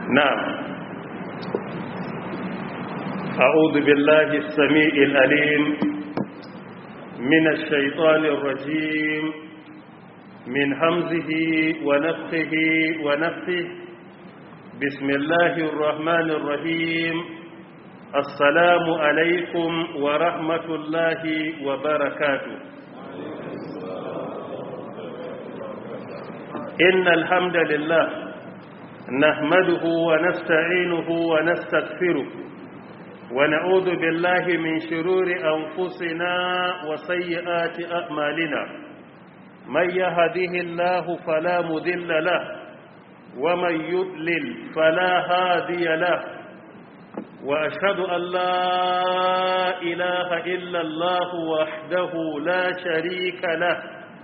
نعم. أعوذ بالله السميع العليم من الشيطان الرجيم من همزه ونفخه ونفثه. بسم الله الرحمن الرحيم. السلام عليكم ورحمة الله وبركاته. إن الحمد لله نحمده ونستعينه ونستغفره ونعوذ بالله من شرور أنفسنا وسيئات أعمالنا. من يهده الله فلا مضل له ومن يضلل فلا هادي له، وأشهد أن لا إله إلا الله وحده لا شريك له،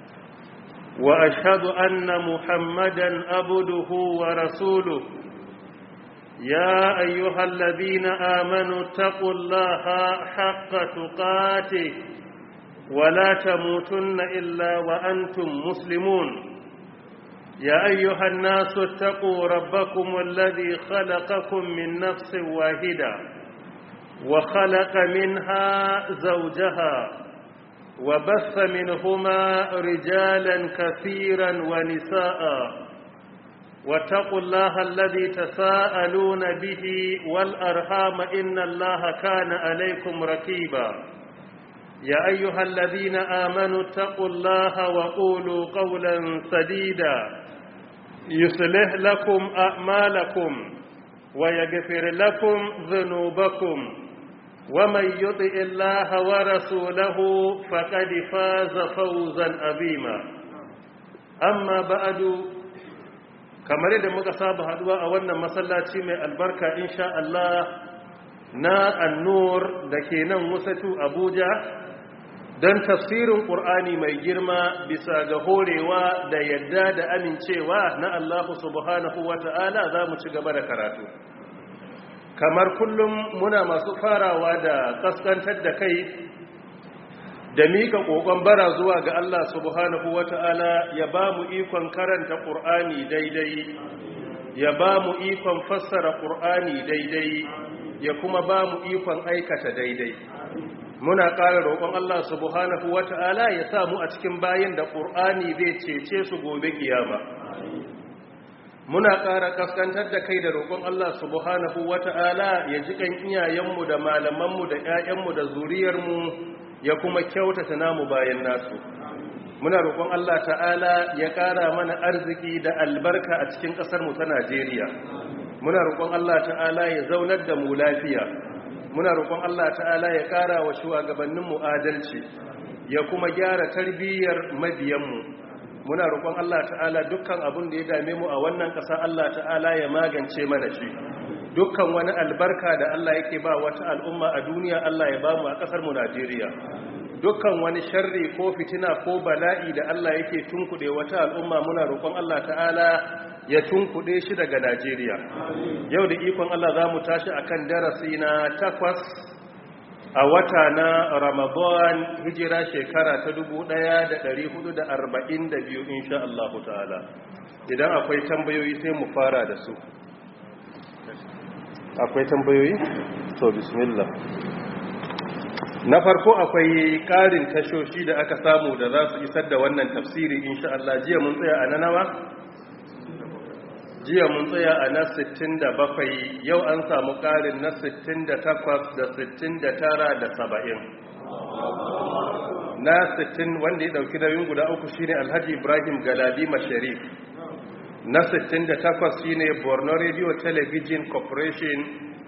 وأشهد أن محمدا عبده ورسوله. يا أيها الذين آمنوا اتقوا الله حق تقاته ولا تموتن إلا وأنتم مسلمون. يا أيها الناس اتقوا ربكم الذي خلقكم من نفس واحدة وخلق منها زوجها وبث منهما رجالا كثيرا ونساء، واتقوا الله الذي تساءلون به والأرحام إن الله كان عليكم رقيبا. يا أيها الذين آمنوا اتقوا الله وقولوا قولا سديدا يصلح لكم أعمالكم ويغفر لكم ذنوبكم، ومن يطع الله ورسوله فقد فاز فوزا عظيما. أما بعد، kamar yadda muka saba haduwa a wannan masallaci mai albarka insha Allah na An-Nur dake nan Wusatu Abuja don tafsirin Qur'ani mai girma bisa ga horewa da yadda da amincewa na Allah subhanahu wata'ala za mu ci gaba da karatu. Kamar kullum muna masu farawa da kaskantar da kai da mika kokon bara zuwa ga Allah subhanahu wata'ala ya ba mu ikon karanta Qur'ani daidai, ya ba mu ikon fassara Qur'ani daidai, ya kuma ba mu ikon aikata daidai. Muna ƙara roƙon Allah subhanahu wata'ala ya sa mu a cikin bayin da Qur'ani zai cece su gobe kiyama. Muna ƙara kaskantar da kai da roƙon Allah subhanahu wata'ala ya ji kan iyayenmu da malamanmu da ƴaƴanmu da zuriyarmu, ya kuma kyautata namu bayan nasu. Muna roƙon Allah ta'ala ya ƙara mana arziki da albarka a cikin ƙasarmu ta Najeriya. Muna roƙon Allah ta'ala ya zaunar da mu lafiya. Muna roƙon Allah ta'ala ya ƙara wa shugabanninmu adalci, ya kuma gyara tarbiyyar mabiyanmu. Muna roƙon Allah ta'ala dukkan abin da ya dame mu a wannan ƙasa Allah ta'ala ya magance mana shi. Dukkan wani albarka da Allah yake ba wata al'umma a duniya Allah ya ba mu a ƙasar mu Najeriya. Dukkan wani sharri ko fitina ko bala'i da Allah yake tunkuɗe wata al'umma muna roƙon Allah ta'ala ya tunkuɗe shi daga Najeriya. Yau da ikon Allah za mu tashi akan darasi na 8 a wata na Ramadan, hijira shekara ta 1442 insha Allah ta'ala. Idan akwai tambayoyi sai mu fara da su. Akwai tambayoyi? To bismillah. Na farko akwai ƙarin tashoshi da aka samu da za su isar da wannan tafsiri insha Allah. Jiya mun tsaya a na nawa? Jiya mun tsaya a na 67, yau an samu ƙarin na 68 da 69 da 70. Na 60 wanda ya ɗauki nauyin guda uku shine Alhaji Ibrahim Galadima Sharif. Na 68 shine Borno Radio Television Corporation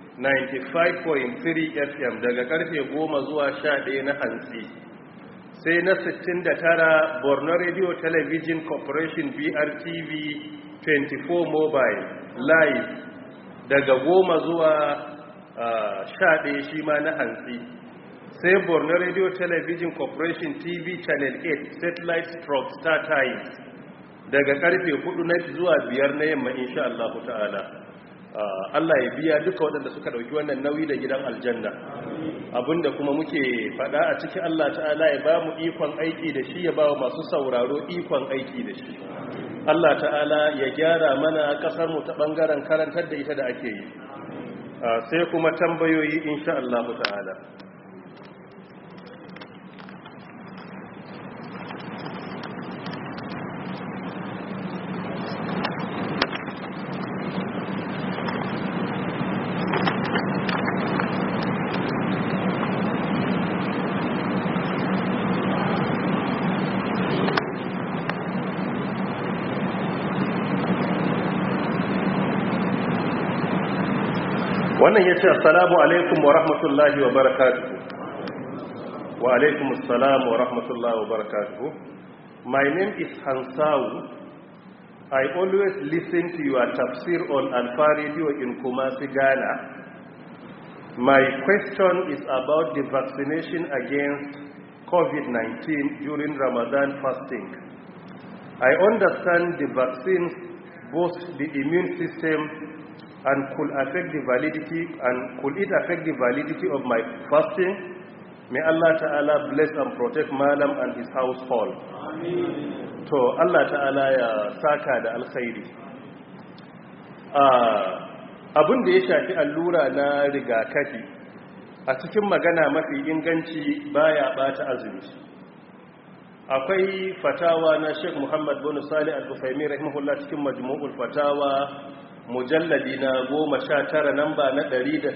95.3 FM daga karfe 10 zuwa 11 na hantsi. Sai na 69 Borno Radio Television Corporation BRTV 24 Mobile Live daga 10 zuwa 11 shi ma na hantsi. Sai Borno Radio Television Corporation TV Channel 8 Satellite Stroke Star Times daga karfe 4 na zuwa 5 na yamma insha Allah ta'ala. Allah ya biya duka waɗanda suka ɗauki wannan nauyi da gidan aljanna. Abinda kuma muke faɗa a cikin Allah ta'ala ya ba mu ikon aiki da shi, ya ba wa masu sauraro ikon aiki da shi. Allah ta'ala ya gyara mana ƙasarmu ta ɓangaren karantar da ita da ake yi. Sai kuma tambayoyi insha Allah ta'ala. Wannan ya ce assalamu alaikum wa rahmatullahi wa barakatuhu. Wa alaikum assalam wa rahmatullahi wa barakatuhu. My name is Hansau. I always listen to your tafsir on Alfa Radio in Kumasi, Ghana. My question is about the vaccination against COVID-19 during Ramadan fasting. I understand the vaccines boost the immune system and could it affect the validity of my fasting? May Allah Ta'ala bless and protect Malam and his household. Amen. To Allah Ta'ala ya saka da alkhairi. Abin da ya shafi allura na rigakafi a cikin magana mafi inganci baya bata azumi. Akwai fatawa na Sheikh Muhammad bin Salih Al-Uthaymeen rahimahullah cikin Majmu'ul Fatawa mujalladi na 19 namba na 199.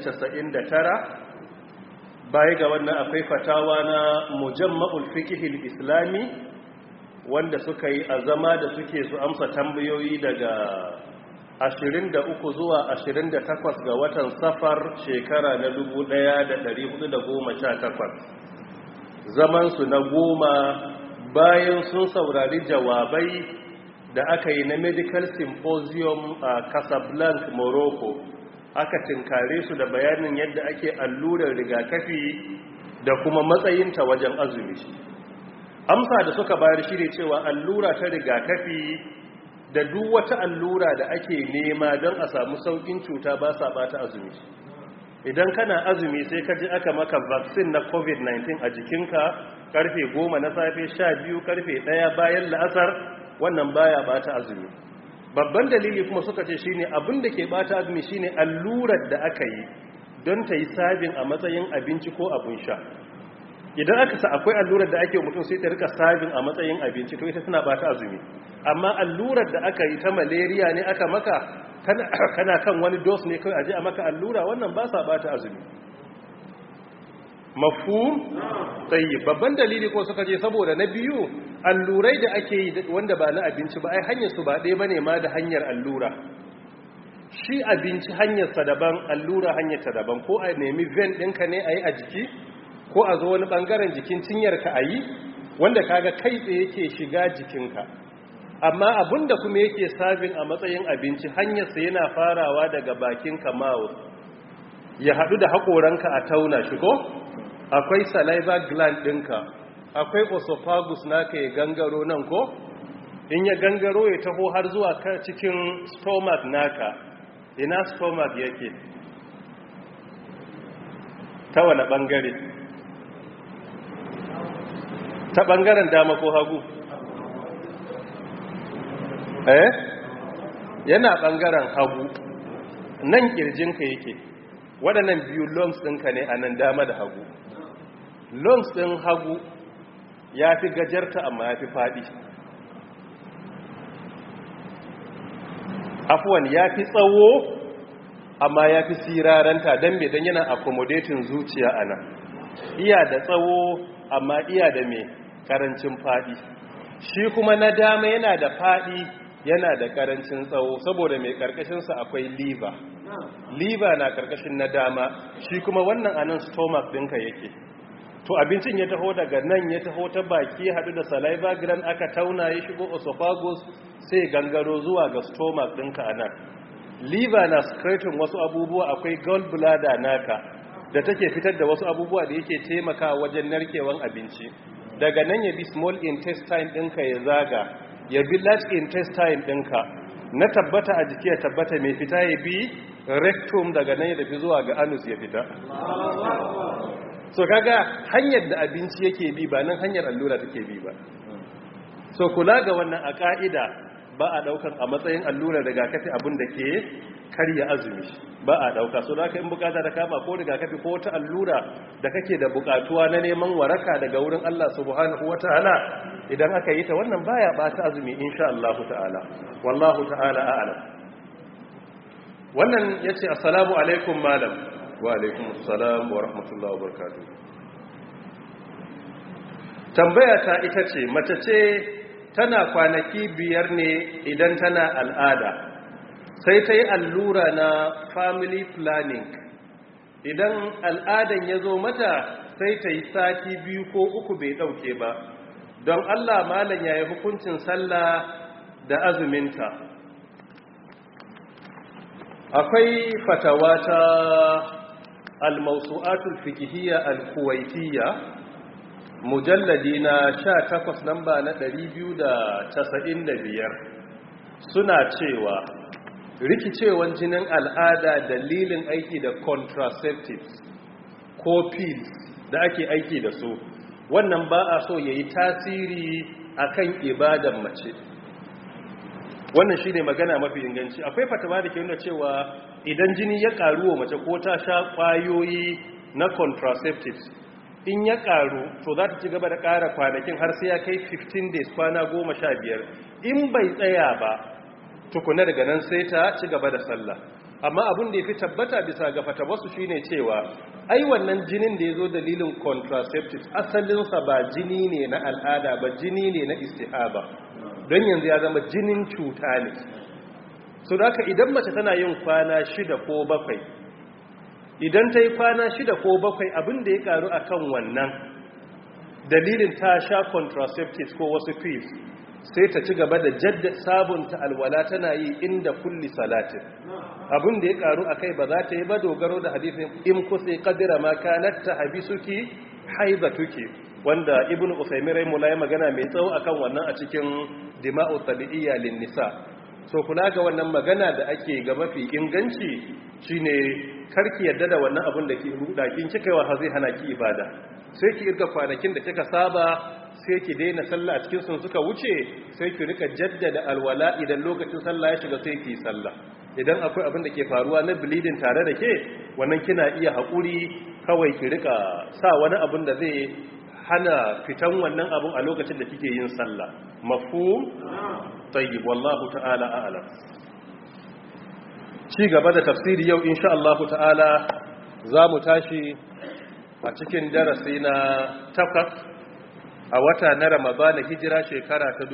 Baya ga wannan akwai fatawa na Mujamma'ul Fiqhil Islami wanda suka yi azama da suke su amsa tambayoyi daga 23 zuwa 28 ga watan Safar shekara na 1418. Zaman su na 10 bayan sun saurari jawabai da aka yi na medical symposium a Casablanca, Morocco. Aka tinkare su da bayanin yadda ake allurar rigakafi da kuma matsayinta wajen azumi. Amsa da suka bayar shi ne cewa allura ta rigakafi da duk wata allura da ake nema don a samu saukin cuta ba sa bata azumi. Idan kana azumi sai ka ji aka maka vaccine na COVID-19 a jikinka karfe 10 na safe, 12 karfe 1 bayan la'asar, wannan baya bata azumi. Babban dalili kuma suka ce shine abin da ke bata azumi shine allurar da aka yi don ta yi sabin a matsayin abinci ko abun sha. Idan aka sa akwai allurar da ake mutum sai ta rika sabin a matsayin abinci, to ita tana bata azumi. Amma allurar da aka yi ta malaria ne aka maka kana kan wani dose ne kawai aje a maka allura, wannan ba sa bata azumi. Mafhum? Tayyib. Babban dalili ko suka ce saboda na biyu allurai da ake yi wanda ba na abinci ba ai hanyar su ba ɗaya bane ma da hanyar allura. Shi abinci hanyar sa daban, allura hanyar ta daban. Ko a nemi vein ɗinka ne ayi a jiki, ko a zo wani bangaren jikin cinyar ka ayi, wanda kaga kai tsaye yake shiga jikinka. Amma abinda kuma yake sabin a matsayin abinci hanyar sa yana farawa daga bakin ka mouth, ya haɗu da haƙoranka a tauna shi ko? Akwai saliva gland ɗinka, akwai esophagus naka ya gangaro nan ko? In ya gangaro ya taho har zuwa cikin stomach naka. Ina stomach yake? Ta wane ɓangare? Ta ɓangaren dama ko hagu? Yana ɓangaren hagu. Nan ƙirjinka yake. Waɗannan biyu lungs ɗinka ne a nan dama da hagu. Lungs ɗin hagu ya fi gajarta amma ya fi faɗi. Afuwan ya fi tsawo amma ya fi siraranta don mai don yana accommodating zuciya a nan. Iya da tsawo amma iya da mai ƙarancin faɗi. Shi kuma na dama yana da faɗi yana da ƙarancin tsawo saboda mai ƙarƙashinsa akwai liver. Liver na ƙarƙashin na dama, shi kuma wannan anan stomach ɗinka yake. To abincin ya taho daga nan ya taho ta baki haɗu da saliva gland aka tauna ya shigo esophagus sai gangaro zuwa ga stomach ɗinka a nan. Liver na secreting wasu abubuwa, akwai gallbladder naka da take fitar da wasu abubuwa da yake taimakawa wajen narkewan abinci. Daga nan ya bi small intestine ɗinka ya zaga, ya bi large intestine ɗinka, na tabbata a jiki ya tabbata mai fita ya bi rectum, daga nan ya tafi zuwa ga anus ya fita. So kaga hanyar da abinci yake bi ba nan hanyar allura take bi ba. So kula ga wannan a ka'ida ba a daukan a matsayin allurar rigakafi abin da ke karya azumi ba a dauka so da in bukata da kama ko rigakafi ko wata allura da kake da bukatuwa na neman waraka daga wurin Allah subhanahu wataala idan aka yi ta wannan baya bata azumi insha Allah ta'ala wallahu ta'ala a'lam. Wannan yace assalamu alaikum malam. Wa alaikum assalam wa rahmatullahi wa barakatuh. Tambaya ta ita ce mace ce tana kwanaki 5 ne idan tana al'ada sai ta yi allura na family planning idan al'adan ya zo mata sai ta yi sati 2 ko 3 bai dauke ba don Allah malam ya yi hukuncin sallah da azuminta. Akwai fatawa ta al-mawsu'atul fiqhiyya al-kuwaitiyya mujalladi na 18 namba na 295 suna cewa rikicewan jinin al'ada dalilin aiki da contraceptives ko pills da ake aiki da su wannan ba a so yayi tasiri akan ibadan mace. Wannan shine magana mafi inganci. Akwai fatawa da ke nuna cewa idan jini ya karu wa mace ko ta sha kwayoyi na contraceptives in ya karu to za ta ci gaba da kara kwanakin har sai ya kai 15 days kwana 15 in bai tsaya ba tukuna daga nan sai ta ci gaba da sallah. Amma abin da ya fi tabbata bisa ga fatawarsu shine cewa ai wannan jinin da ya zo dalilin contraceptives asalinsa ba jini ne na al'ada ba jini ne na istihaba don yanzu ya zama jinin cuta ne. So da idan mace tana yin kwana 6 ko 7 idan ta yi kwana 6 ko 7 abin da ya karu akan wannan dalilin ta sha contraceptives ko wasu pills sai ta ci gaba da sabunta alwala tana yi inda kulli salatin. Abin da ya karu akai ba za ta yi ba dogaro da hadisin in kusa qadira ma kanat tahbisuki haibatuki wanda ibn Usaymin rahimahullah ya magana mai tsawo akan wannan a cikin dima'u tabi'iyya lin nisa. So kula ga wannan magana da ake ga mafi inganci shine karki yadda da wannan abin da ke ruda kin kikaiwa har zai hana ki ibada. Sai ki irga kwanakin da kika saba sai ki daina sallah a cikin sun suka wuce sai ki rika jaddada alwala idan lokacin sallah ya shiga sai ki sallah. Idan akwai abin da ke faruwa na bleeding tare da ke wannan kina iya haƙuri kawai ki rika sa wani abin da zai hana fitan wannan abin a lokacin da kike yin sallah. Mafhum? Tayyib wallahu ta'ala a'lam. Ci gaba da tafsiri yau insha Allah ta'ala zamu tashi a cikin darasi na 8 a wata na Ramadana hijira shekara ta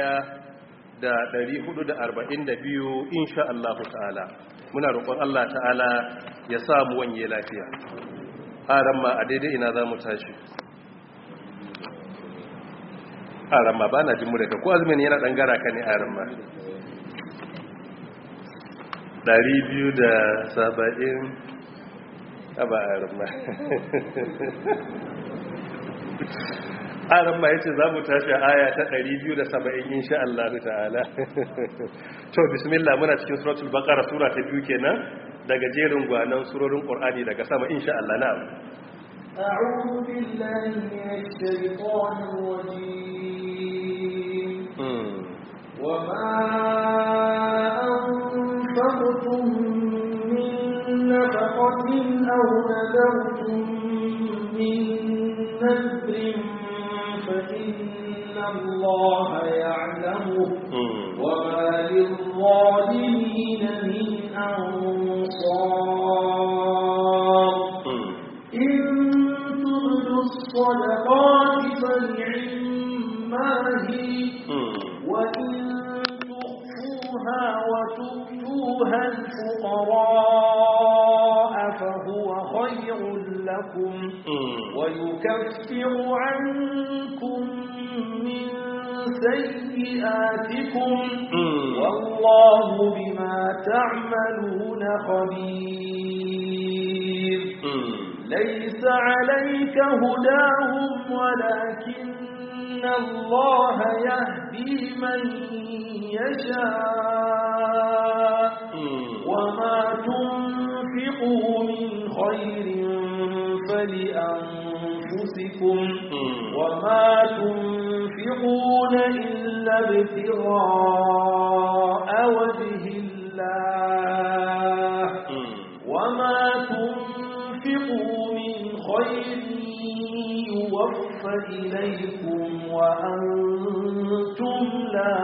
1442 insha Allah ta'ala. Muna roƙon Allah ta'ala ya samu wanye lafiya. Haramma a daidai ina zamu tashi. Haramma bana jin mu daga ko azumin yana dan gara ka ne haramma. 270 aba haramma. Haramma yace zamu tashi aya ta 270 insha Allah ta'ala. To bismillah muna cikin suratul baqara sura ta 2 kenan daga jerin gwanan surorin Qur'ani daga sama insha Allah na'am. أعوذ بالله من الشيطان الرجيم وما أنفقتم من نفقة أو نذرتم من نذر فإن الله يعلمه وما للظالمين من أنصار إن تبدوا الصدقات فنعما هي وإن تخفوها وتؤتوها الفقراء فهو خير لكم ويكفر عنكم من سيئاتكم والله بما تعملون خبير ليس عليك هداهم ولكن الله يهدي من يشاء وما تنفقوا من خير فلأنفسكم وما تنفقوا ينفقون إلا ابتغاء وجه الله وما تنفقوا من خير يوفى إليكم وأنتم لا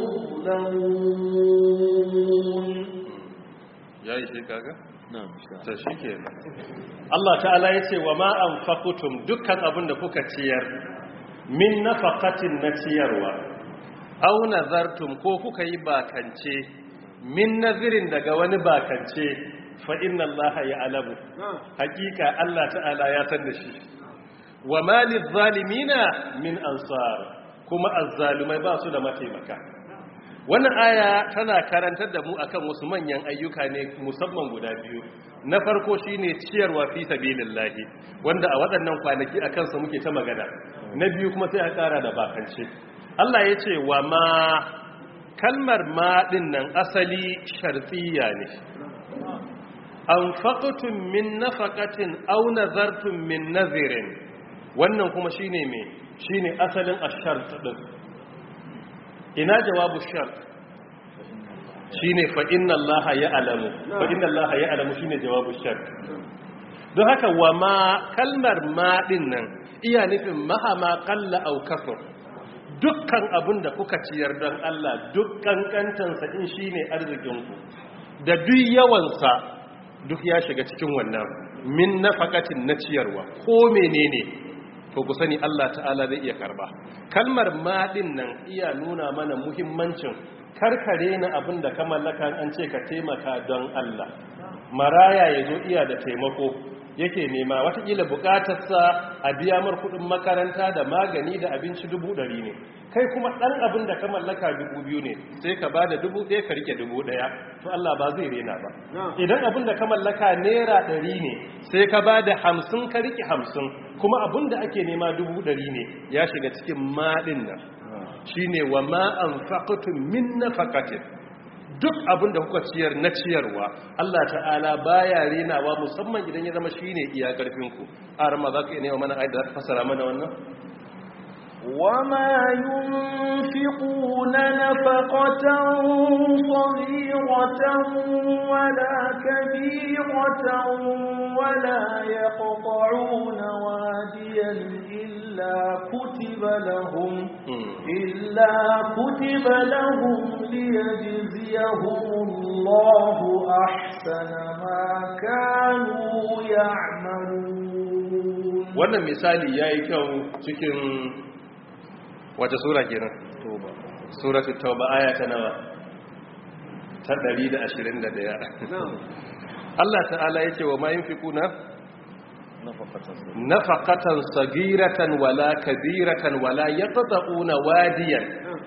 تظلمون. يا شيخاga ta shikenan Allah ta'ala yace wa ma anfaqtum dukkan abin da kuka ciyar min nafaqatin na ciyarwa aw nazartum ko kuka yi bakance min nazirin daga wani bakance fa inna Allah ya'lamu hakika Allah ta'ala ya san da shi wa malil zalimina min ansar kuma azzalumai ba su da mataimaka. Wannan aya tana karantar da mu akan wasu manyan ayyuka ne musamman guda biyu. Na farko shine ciyarwa fi sabilillahi wanda a waɗannan kwanaki akan sa muke ta magana. Na biyu kuma sai a ƙara da bakance. Allah ya ce wa ma kalmar ma din nan asali shartiyya ne. Anfaqtum min nafaqatin aw nazartum min nazirin. Wannan kuma shine me? Shine asalin ash-shart din. Ina jawabu shart shine fa inna allaha ya'lamu fa inna allaha ya'lamu shine jawabu shart. Don haka wa ma kalmar ma din nan iya nufin mahama qalla aw kasur dukkan abin da kuka ciyar don Allah dukkan kantansa in shine arzikin ku da duk yawan sa duk ya shiga cikin wannan min nafaqatin na ciyarwa ko menene to ku sani Allah ta'ala zai iya karba. Kalmar maɗin nan iya nuna mana muhimmancin karkare na abin da ka mallaka an ce ka taimaka don Allah. Maraya ya zo iya da taimako yake nema watakila bukatarsa a biya mar kudin makaranta da magani da abinci 100 ne, kai kuma ɗan abin da ka mallaka 2000 ne sai ka ba da 1000 ka rike 1000 to Allah ba zai rena ba. Idan abin da ka mallaka naira 100 ne sai ka ba da 50 ka rike 50 kuma abin da ake nema 100 ne ya shiga cikin maɗin nan shine wa ma anfaqtum min nafaqatin duk abin da kuka ciyar na ciyarwa Allah ta'ala baya renawa musamman idan ya zama shine iya karfin ku arma za ka nema mana ayat da ta fasara mana wannan وما ينفقون نفقة صغيرة ولا كبيرة ولا يقطعون واديا إلا كتب لهم ليجزيهم الله أحسن ما كانوا يعملون. wannan misali yayi kyau cikin wace sura kenan? Suratul Tauba aya ta nawa? Ta 121. Allah ta'ala yace wa ma yunfiquna nafaqatan sagiratan wala kabiratan wala yaqta'una wadiyan.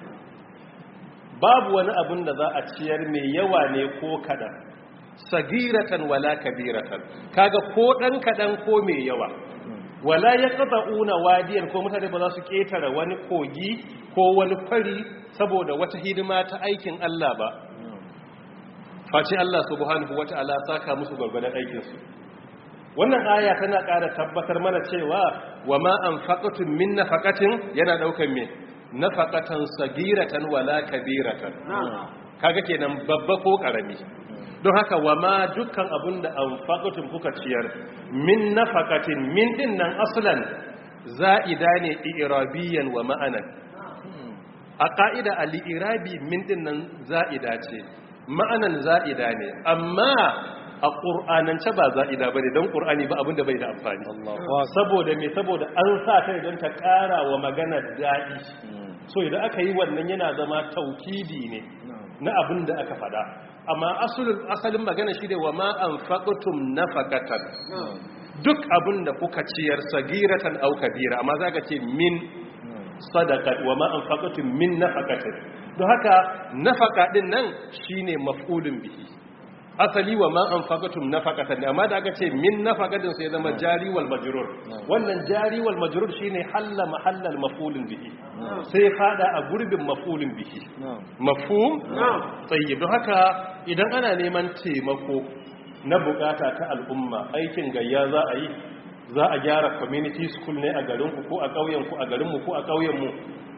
Babu wani abin da za a ciyar mai yawa ne ko kadan. Sagiratan wala kabiratan. Kaga ko dan kadan ko mai yawa. Wala yaqta'una wadiyan ko mutane ba za su ketara wani kogi ko wani fari saboda wata hidima ta aikin Allah ba. Face Allah subhanahu wata'ala saka musu gurgurdan aikin su. Wannan aya tana ƙara tabbatar mana cewa wa ma anfaqtum min nafaqatin yana daukan me nafaqatan sagiratan wala kabiratan. Kaga kenan babba ko karami. Don haka wa ma dukkan abinda anfaqtum kuka ciyar min nafaqatin min dinnan aslan za'ida ne i'rabiyan wa ma'anan. A ka'ida al-i'rabi min dinnan za'ida ce ma'anan za'ida ne amma a ƙur'anance ba za'ida ba ne don ƙur'ani ba abinda bai da amfani saboda me saboda an sa ta don ta ƙara wa magana daɗi so idan aka yi wannan yana zama taukidi ne na abinda aka faɗa amma asalin magana shi ne wa ma an faƙutum na faƙatan duk abinda kuka ciyar sagiratan au kabira amma za ka ce min sadaka wa ma an faƙutum min na faƙatan don haka nafaka ɗin nan shine maf'ulun bihi asali wa ma anfaqatum nafaqatan amma da aka ce min nafaqatin sai zama jari wal majrur wannan jari wal majrur shine halla mahallal maf'ulin bihi sai fada a gurbin maf'ulin bihi mafhum tayyib don haka idan ana neman taimako na bukata ta al'umma aikin gayya za a yi za a gyara community school ne a garin ku ko a ƙauyen ku a garin mu ko a ƙauyen mu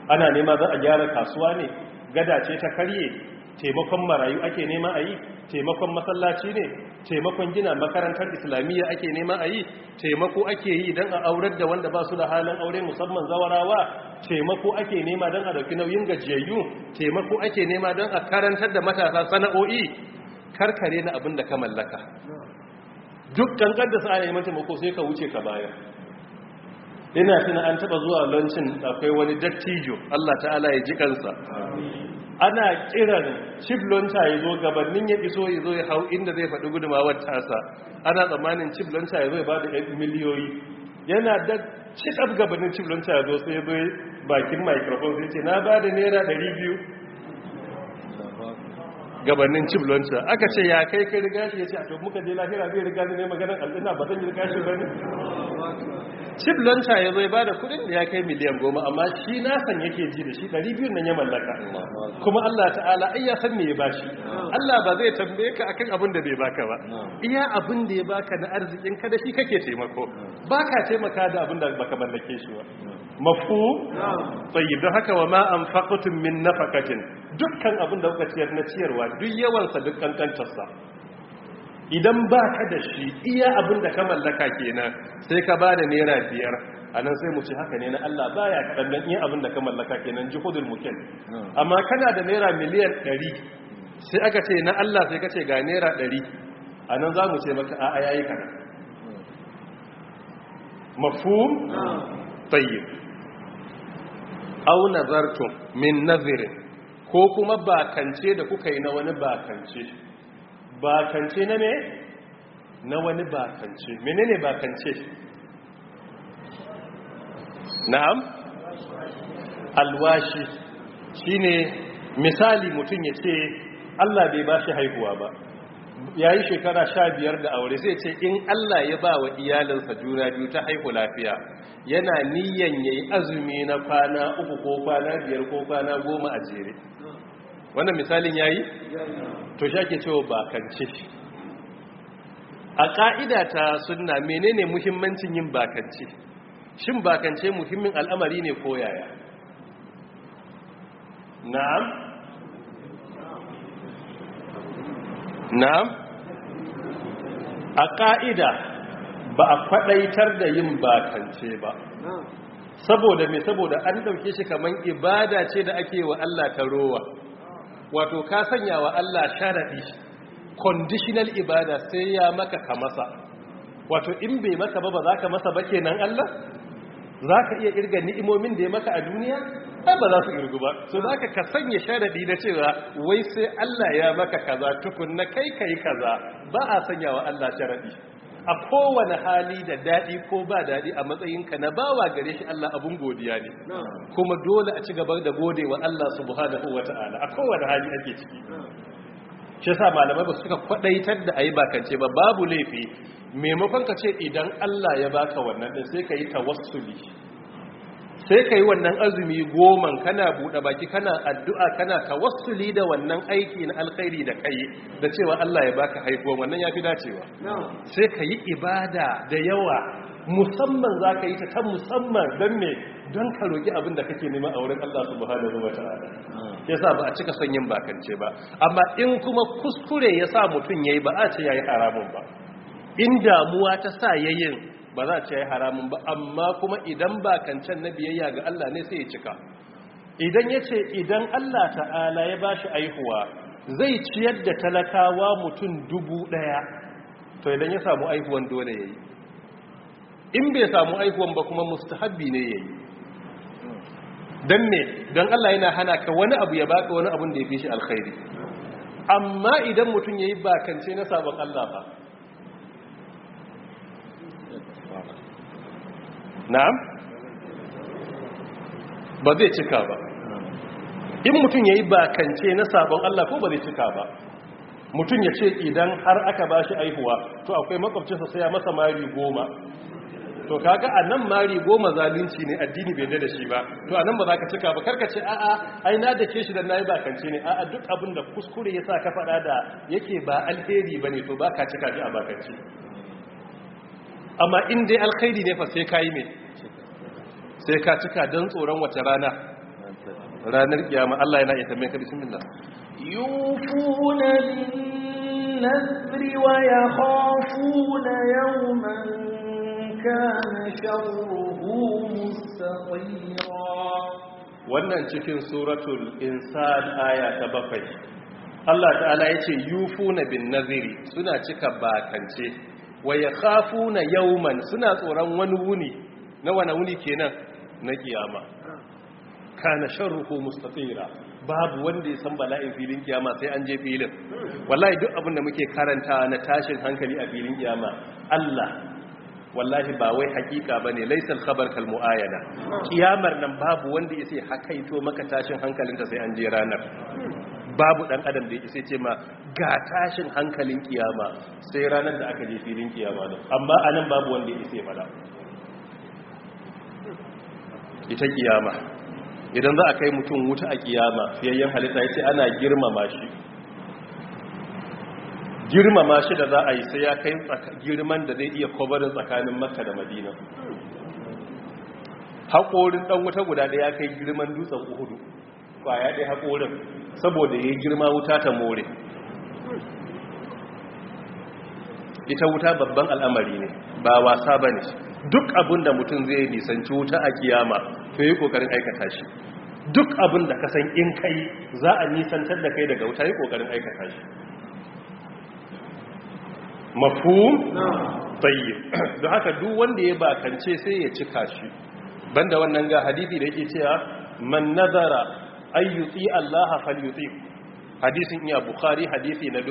ana nema za a gyara kasuwa ne, gada ce ta karye, taimakon marayu ake nema a yi, taimakon masallaci ne, taimakon gina makarantar islamiyya ake nema a yi, taimako ake yi don a aurar da wanda ba su da halin aure musamman zawarawa, taimako ake nema don a dauki nauyin gajiyayyu, taimako ake nema don a karantar da matasa sana'o'i. Karkare na abin da ka mallaka, duk kankan da sa'a neman taimako sai ka wuce ka bayar. Ina tuna an taba zuwa lancin akwai wani dattijo, Allah ta'ala ya ji kansa, ana kiran chief launcher ya zo gabanin ya iso ya zo ya hau inda zai faɗi gudunmawar tasa, ana tsammanin chief launcher ya zo ya ba da miliyoyi, yana da cikar gabanin chief launcher ya zo sai ya zo bakin microphone sai ce na ba da naira 200 gabanin chief launcher. Aka ce ya kai riga shi, ya ce a to muka je lahira zai riga ne maganar aljanna ba zan yi riga shi ba ne. Chief launcher ya zo ya bada kudin da ya kai miliyan 10, amma shi na san yake ji da shi 200 nan ya mallaka, kuma Allah ta'ala ai ya san me ya bashi. Allah ba zai tambaye ka akan abin da bai baka ba, iya abin da ya baka na arzikin ka da shi kake taimako, baka taimaka da abin da baka mallake shi ba. Mafu tayyib. Don haka wa ma anfaqtum min nafaqatin, dukkan abin da kuka ciyar na ciyarwa duk yawan sa duk kankantarsa, idan ba ka da shi iya abin da ka mallaka kenan sai ka ba da naira 5, a nan sai mu ce haka ne na Allah baya kaɗan don iya abin da ka mallaka kenan juhudul mukin. Amma kana da naira miliyan 100 sai aka ce na Allah sai ka ce ga naira 100, a nan za mu ce maka a yayi kana. Mafhum tayyib. Aw nazartum min nazirin, ko kuma bakance da kuka yi na wani bakance. Bakance na me? Na wani bakance. Menene bakance? Na'am? Alwashi shine misali mutum ya ce Allah bai ba shi haihuwa ba, yayi shekara 15 da aure, sai ce in Allah ya ba wa iyalinsa juna biyu ta haihu lafiya, yana niyan yayi azumi na kwana 3 ko kwana 5 ko kwana 10 a jere. Wannan misalin yayi? To shake cewa bakance. A ka'ida ta sunna menene muhimmancin yin bakance? Shin bakance muhimmin al'amari ne ko yaya? Na'am? Na'am? A ka'ida ba a kwadaitar da yin bakance ba. Saboda me? Saboda an dauke shi kaman ibada ce da ake wa Allah ta rowa. Wato ka sanya wa Allah sharadi, conditional ibada, sai ya maka ka masa. Wato in bai maka ba za ka masa ba kenan Allah? Za ka iya irga ni'imomin da ya maka a duniya? Ai ba za su irgu ba. So za ka sanya sharadi na cewa wai sai Allah ya maka kaza tukunna kai kaza, ba a sanya wa Allah sharadi. A kowane hali da daɗi ko ba daɗi a matsayinka na bawa gare shi Allah abun godiya ne, kuma dole a ci gaba da gode wa Allah subhanahu wa ta'ala a kowane hali ake ciki. Shi yasa malamai ba suka kwadaitar da ayi bakance ba, babu laifi maimakon ka ce idan Allah ya baka wannan din sai ka yi tawassuli, sai ka yi wannan azumi 10 kana buɗe baki kana addu'a kana tawassuli da wannan aiki na alkhairi da kai da cewa Allah ya baka haihuwa, wannan yafi dacewa. Sai ka yi ibada da yawa, musamman za ka yi ta musamman don me, don ka roƙi abin da kake nema a wurin Allah subhanahu wa ta'ala. Yasa ba a cika son yin bakance ba, amma in kuma kuskure ya sa mutum yayi ba a ce yayi haramun ba. In damuwa ta sa yayin ba za a ce haramun ba, amma kuma idan bakancan na biyayya ga Allah ne sai ya cika. Idan ya ce idan Allah ta'ala ya ba shi aihuwa zai ciyar da talakawa mutum 1000, to idan ya samu aihuwan dole ya yi. In bai samu aihuwan ba kuma mustahabbi ne ya yi. Don me? Don Allah yana hana ka wani abu ya baka wani abun da ya fi shi alkhairi. Amma idan mutum ya yi bakance na sabon Allah ba, na'am, ba zai cika ba. In mutum ya yi bakance na sabon Allah ko ba zai cika ba. Mutum ya ce idan har aka ba shi aihuwa to akwai makwabcinsa sai ya masa mari 10, to kaga a nan mari 10 zalunci ne, addini bai da shi ba, to a nan ba za ka cika ba. Karka ce a'a ai na da ke shi dan nayi bakance ne, a'a duk abin da kuskure ya sa ka faɗa da yake ba alheri bane to ba ka cika shi a bakance. Amma in dai alkhairi ne fa sai ka yi mai, sai ka cika don tsoron wace rana, ranar kiyama Allah yana iya tambaye ka bismillah yufuna bin-nadri wa yakhafuna yawman kana sharruhu mustatira. wannan cikin suratul insan aya ta 7 Allah ta'ala yace yufuna bin-nadri suna cika bakance wa yakhafuna yawman suna tsoron wani wuni na wani wuni kenan na kiyama kana sharruhu mustatira babu wanda ya san bala'in filin kiyama sai an je filin wallahi duk abin da muke karanta na tashin hankali a filin kiyama Allah wallahi ba wai hakika bane laysal khabar kal muayana kiyamar nan babu wanda yace hakaito maka tashin hankalinta sai an je ranar babu dan adam da yake sai ce ma ga tashin hankalin kiyama sai ranar da aka je filin kiyama din amma anan babu wanda yake fada ita kiyama idan za a kai mutum wuta a kiyama fiyayyen halitta yace ana girmama shi da za a yi sai ya kai girman da zai iya kobarin tsakanin Makka da Madina haƙorin dan wuta guda da ya kai girman dutsen Uhud kwaya ɗaya haƙorin saboda ya girma wuta ta more ita wuta babban al'amari ne ba wasa ba ne duk abin da mutum zai nisanci wuta a kiyama to yi ƙoƙarin aikata shi duk abin da kasan in kai za a nisantar da kai daga wuta yi ƙoƙarin aikata shi mafhum tayyib don haka duk wanda ya bakance sai ya cika shi banda wannan ga hadisi da yake cewa man nazara ayyuti Allah falyuti hadisin iya bukhari hadisi na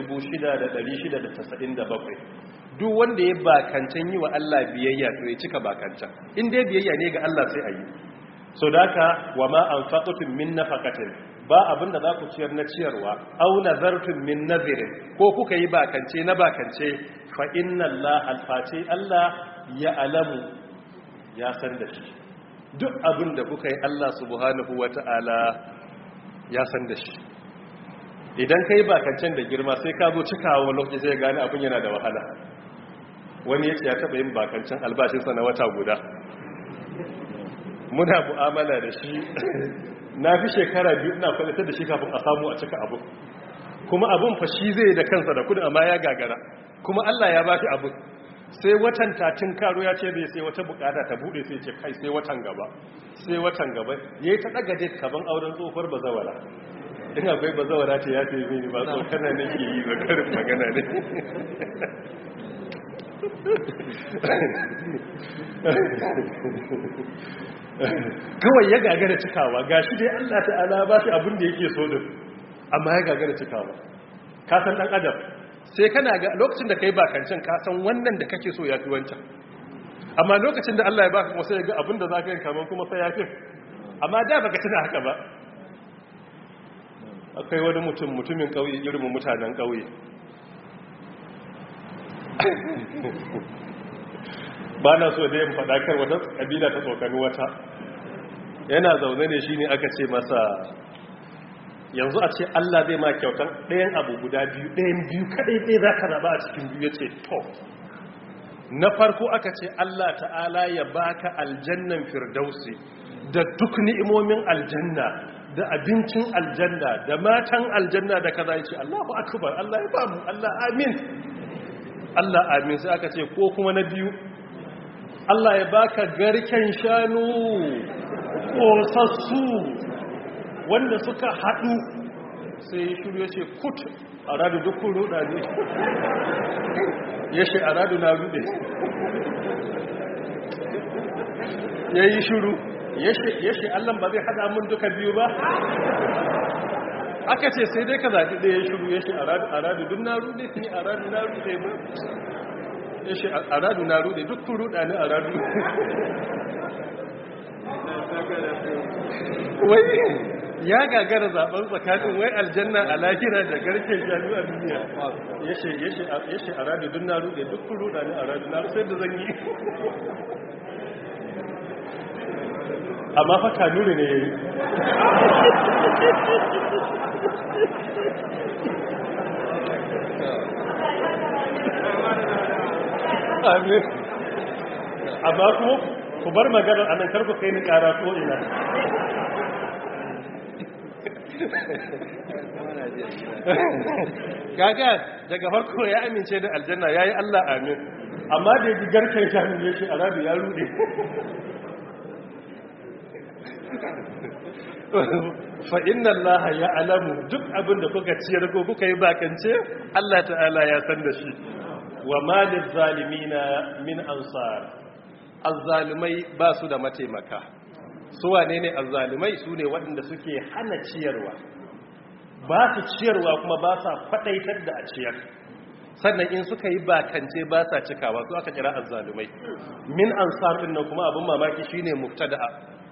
6697 duk wanda ya bakancan yi wa Allah biyayya to ya cika bakancan in dai biyayya ne ga Allah sai ayi so daka wa ma anfaqtum min nafaqatin ba abinda za ku ciyar na ciyarwa aw nazartum min nazirin ko kuka yi bakance na bakance fa inna Allah alfati Allah ya alamu ya san da shi duk abinda kuka yi Allah subhanahu wata'ala ya san da shi idan kai bakancen da girma sai ka zo cikawa wani lokaci sai gane abin yana da wahala wani ya ce ya taɓa yin bakancen albashinsa na wata guda muna mu'amala da shi na fi shekara biyu ina kwalitar da shi kafin a samu a cika abu kuma abin fa shi zai da kansa da kudin amma ya gagara kuma Allah ya ba shi abin sai watan tatin karo ya ce zai sai wata bukata ta bude sai ce kai sai watan gaba ya yi ta daga date kaban auren tsofar bazawara ina akwai bazawara ce ya ce mini ba tsokana nake yi ba karin magana ne kawai ya gagara cikawa gashi dai Allah ta'ala ba shi abin da yake so din amma ya gagara cikawa ka san dan adam sai kana ga lokacin da kai bakancin ka san wannan da kake so yafi wancan amma lokacin da Allah ya baka kuma sai ga abin da zaka yi kaman kuma sai yafi amma da baka tuna haka ba akwai wani mutumin kauye irin mutanen kauye ba na so da yin faɗakar wata ƙabila ta tsokani wata yana zaune ne shi ne aka ce masa yanzu a ce Allah zai ma kyautan ɗayan abu guda biyu ɗayan biyu kaɗai ɗaya za ka raba a cikin biyu ya ce to na farko aka ce Allah ta'ala ya baka aljannan firdausi da duk ni'imomin aljanna da abincin aljanna da matan aljanna da kaza ya ce Allahu akbar Allah ya bamu Allah amin Allah amin sai aka ce ko kuma na biyu Allah ya baka garken shanu ƙosassu wanda suka haɗu sai shiru ya ce kut a radu dukkan ruɗa ne ya shi a radu na ruɗe ya yi shiru ya shi allon ba zai haɗa mun duka biyu ba aka ce sai dai ka zaɓi ɗaya shiru ya shi a radu duk na ruɗe ne a radu na ruɗe ba ya shi a radu na ruɗe dukkan ruɗa ne a radu wai ya gagara zaben tsakanin wai aljanna a lahira da garken shanu a duniya ya shi a radu duk na ruɗe dukkan ruɗa ne a radu na sai da zan yi amma fa kanuri ne ya yi amin amma ku bar maganar anan karku kai ni kara ko ina gaga daga farko ya amince da aljanna yayi Allah amin amma da ji garken shanu ne shi arabi ya rude fa inna Allah ya'lamu duk abin da kuka ciyar ko kuka yi bakance Allah ta'ala ya san da shi wa malil zalimina min ansar azzalimai ba su da mataimaka su wane ne azzalimai su ne waɗanda suke hana ciyarwa ba su ciyarwa kuma ba sa faɗaitar da a ciyar sannan in suka yi bakance ba sa cikawa su aka kira azzalumai min ansar din nan kuma abin mamaki shine mubtada'a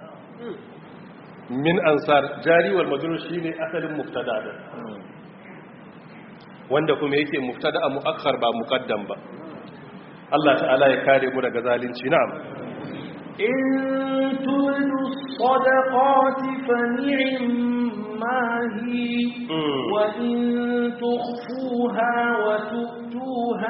min ansar jari wal majrur shine asalin mubtada din wanda kuma yake mubtada'a muakhkhar ba muqaddam ba Allah ta'ala ya kare mu daga zalunci na'am in tudu sadaqati fa ni'ma hi wa in tukhfuha wa tu'tuha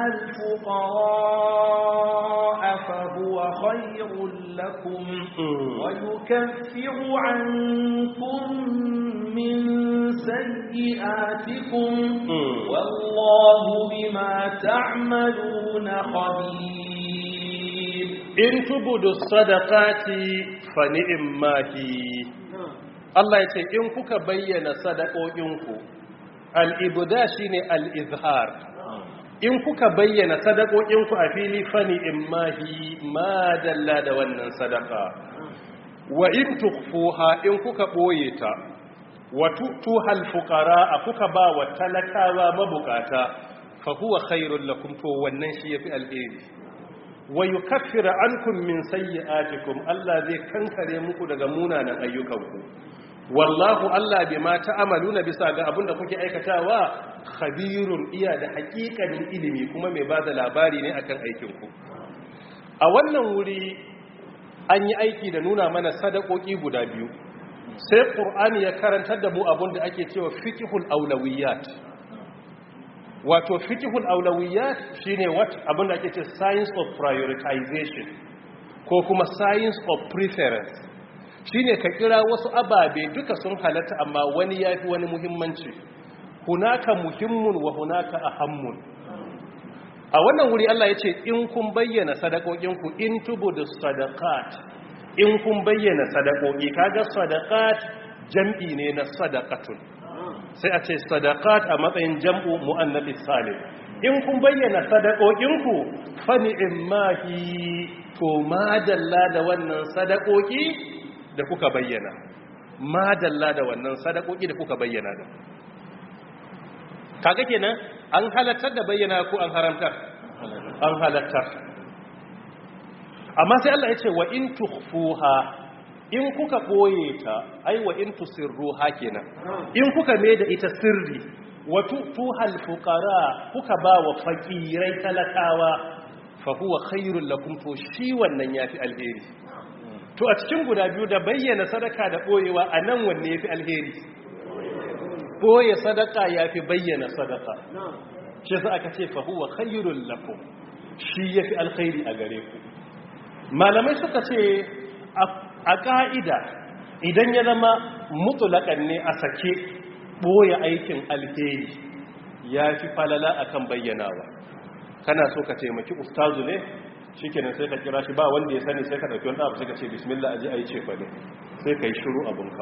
al-fuqara fa huwa khayrun lakum wa yukaffiru 'ankum min sayyi'atikum wallahu bima ta'maluna khabir in tubudu sadaqati fa ni'mahi Allah ya ce in kuka bayyana sadaqoƙinku al-ibda shine al-izhar in kuka bayyana sadaqoƙinku a fili fa ni'mahi ma dalla da wannan sadaqa wa in tukhfuha in kuka boye ta wa tu'tuha al-fuqara kuka ba wa talakawa mabukata fa huwa khairul lakum to wannan shi yafi alheri wa yukaffira ankum min sayyi'atikum Allah zai kankare muku daga munanan ayyukanku wallahu Allah bima ta'amaluna bisa ga abinda kuke aikatawa khabirun iya da hakikanin ilimi kuma mai bada labari ne akan aikinku a wannan wuri an yi aiki da nuna mana sadakoki guda biyu sai qur'ani ya karantar da mu abinda ake cewa fiqhul awlawiyat wato fiqhul awlawiyat shine abinda ake ce science of prioritization ko kuma science of preference shine ka kira wasu ababe duka sun halatta amma wani yafi wani muhimmanci hunaka muhimmun wa hunaka ahammun a wannan wuri Allah yace in kun bayyana sadakokinku in tubudu sadaqat in kun bayyana sadakoki kaga sadaqat jam'i ne na sadaqatun sai a ce sadaqat a matsayin jam'u mu'annath salim in kun bayyana sadaqokinku fa ni'mahi to madalla da wannan sadakoki da kuka bayyana madalla da wannan sadakoki da kuka bayyana da kaga kenan an halattar da bayyana ko an haramtar an halattar amma sai Allah ya ce wa in tukhfuha in kuka boye ta ai wa in tusirruha kenan in kuka mai da ita sirri wa tu'tuhal fuqara kuka ba wa fakirai talakawa fa huwa khairul lakum to shi wannan yafi alheri to a cikin guda biyu da bayyana sadaka da boyewa anan wanne yafi alheri boye sadaka yafi bayyana sadaka shi sai aka ce fa huwa khairul lakum shi yafi alkhairi a gare ku malamai suka ce a ka'ida idan ya zama mutlaqan ne a sake boye aikin alheri yafi falala akan bayyanawa kana so ka taimaki ustazu ne shikenan sai ka kira shi ba wanda ya sani sai ka dauki wani abu sai ka ce bismillah aje ayi ce fa ne sai kai shiru abunka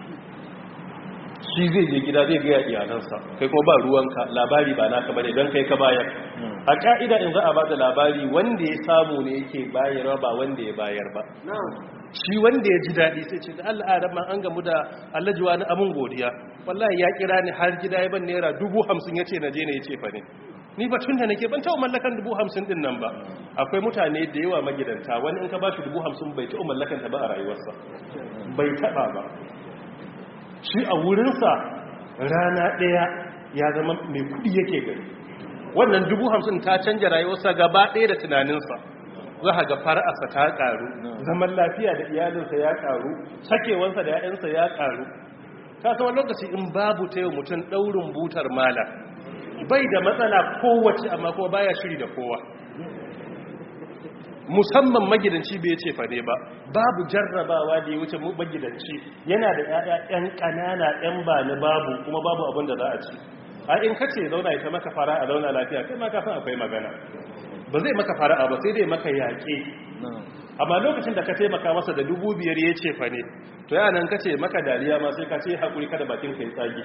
shi zai je gida zai ga iyalansa kai kuma ba ruwanka labari ba naka bane dan kai ka bayar a ka'ida in za a bada labari wanda ya samu ne yake bayarwa ba wanda ya bayar ba shi wanda ya ji daɗi sai ce da Allah a rabman an gamu da Allah ji wani amin godiya wallahi ya kira ni har gida ya ban naira 50,000 ya ce na je ne ya ce fa ne ni ba tun da nake ban taɓa mallakan 50,000 din nan ba akwai mutane da yawa magidanta wani in ka ba shi 50,000 bai taɓa mallakan ta ba a rayuwarsa bai taɓa ba shi a wurinsa rana ɗaya ya zama mai kuɗi yake gari wannan 50,000 ta canja rayuwarsa gaba ɗaya da tunaninsa za a ga fara'arsa ta ƙaru zaman lafiya da iyalinsa ya ƙaru sakewansa da 'ya'yansa ya ƙaru ta sama lokaci in babu ta yau mutum ɗaurin butar mala bai da matsala kowace amma kuma baya shiri da kowa musamman magidanci bai ce fa ne ba, babu jarrabawa da ya wuce magidanci yana da ƴaƴa ƴan ƙanana ƴan bani babu kuma babu abin da za a ci. A in kace zauna ita maka fara a zauna lafiya kai ma ka san akwai magana, ba zai maka fara'a ba sai dai maka yaƙe. Amma lokacin da ka taimaka masa da 5,000 ya ce fa ne, to yana nan kace maka dariya ma sai ka ce haƙuri kada bakin ka yi tsage.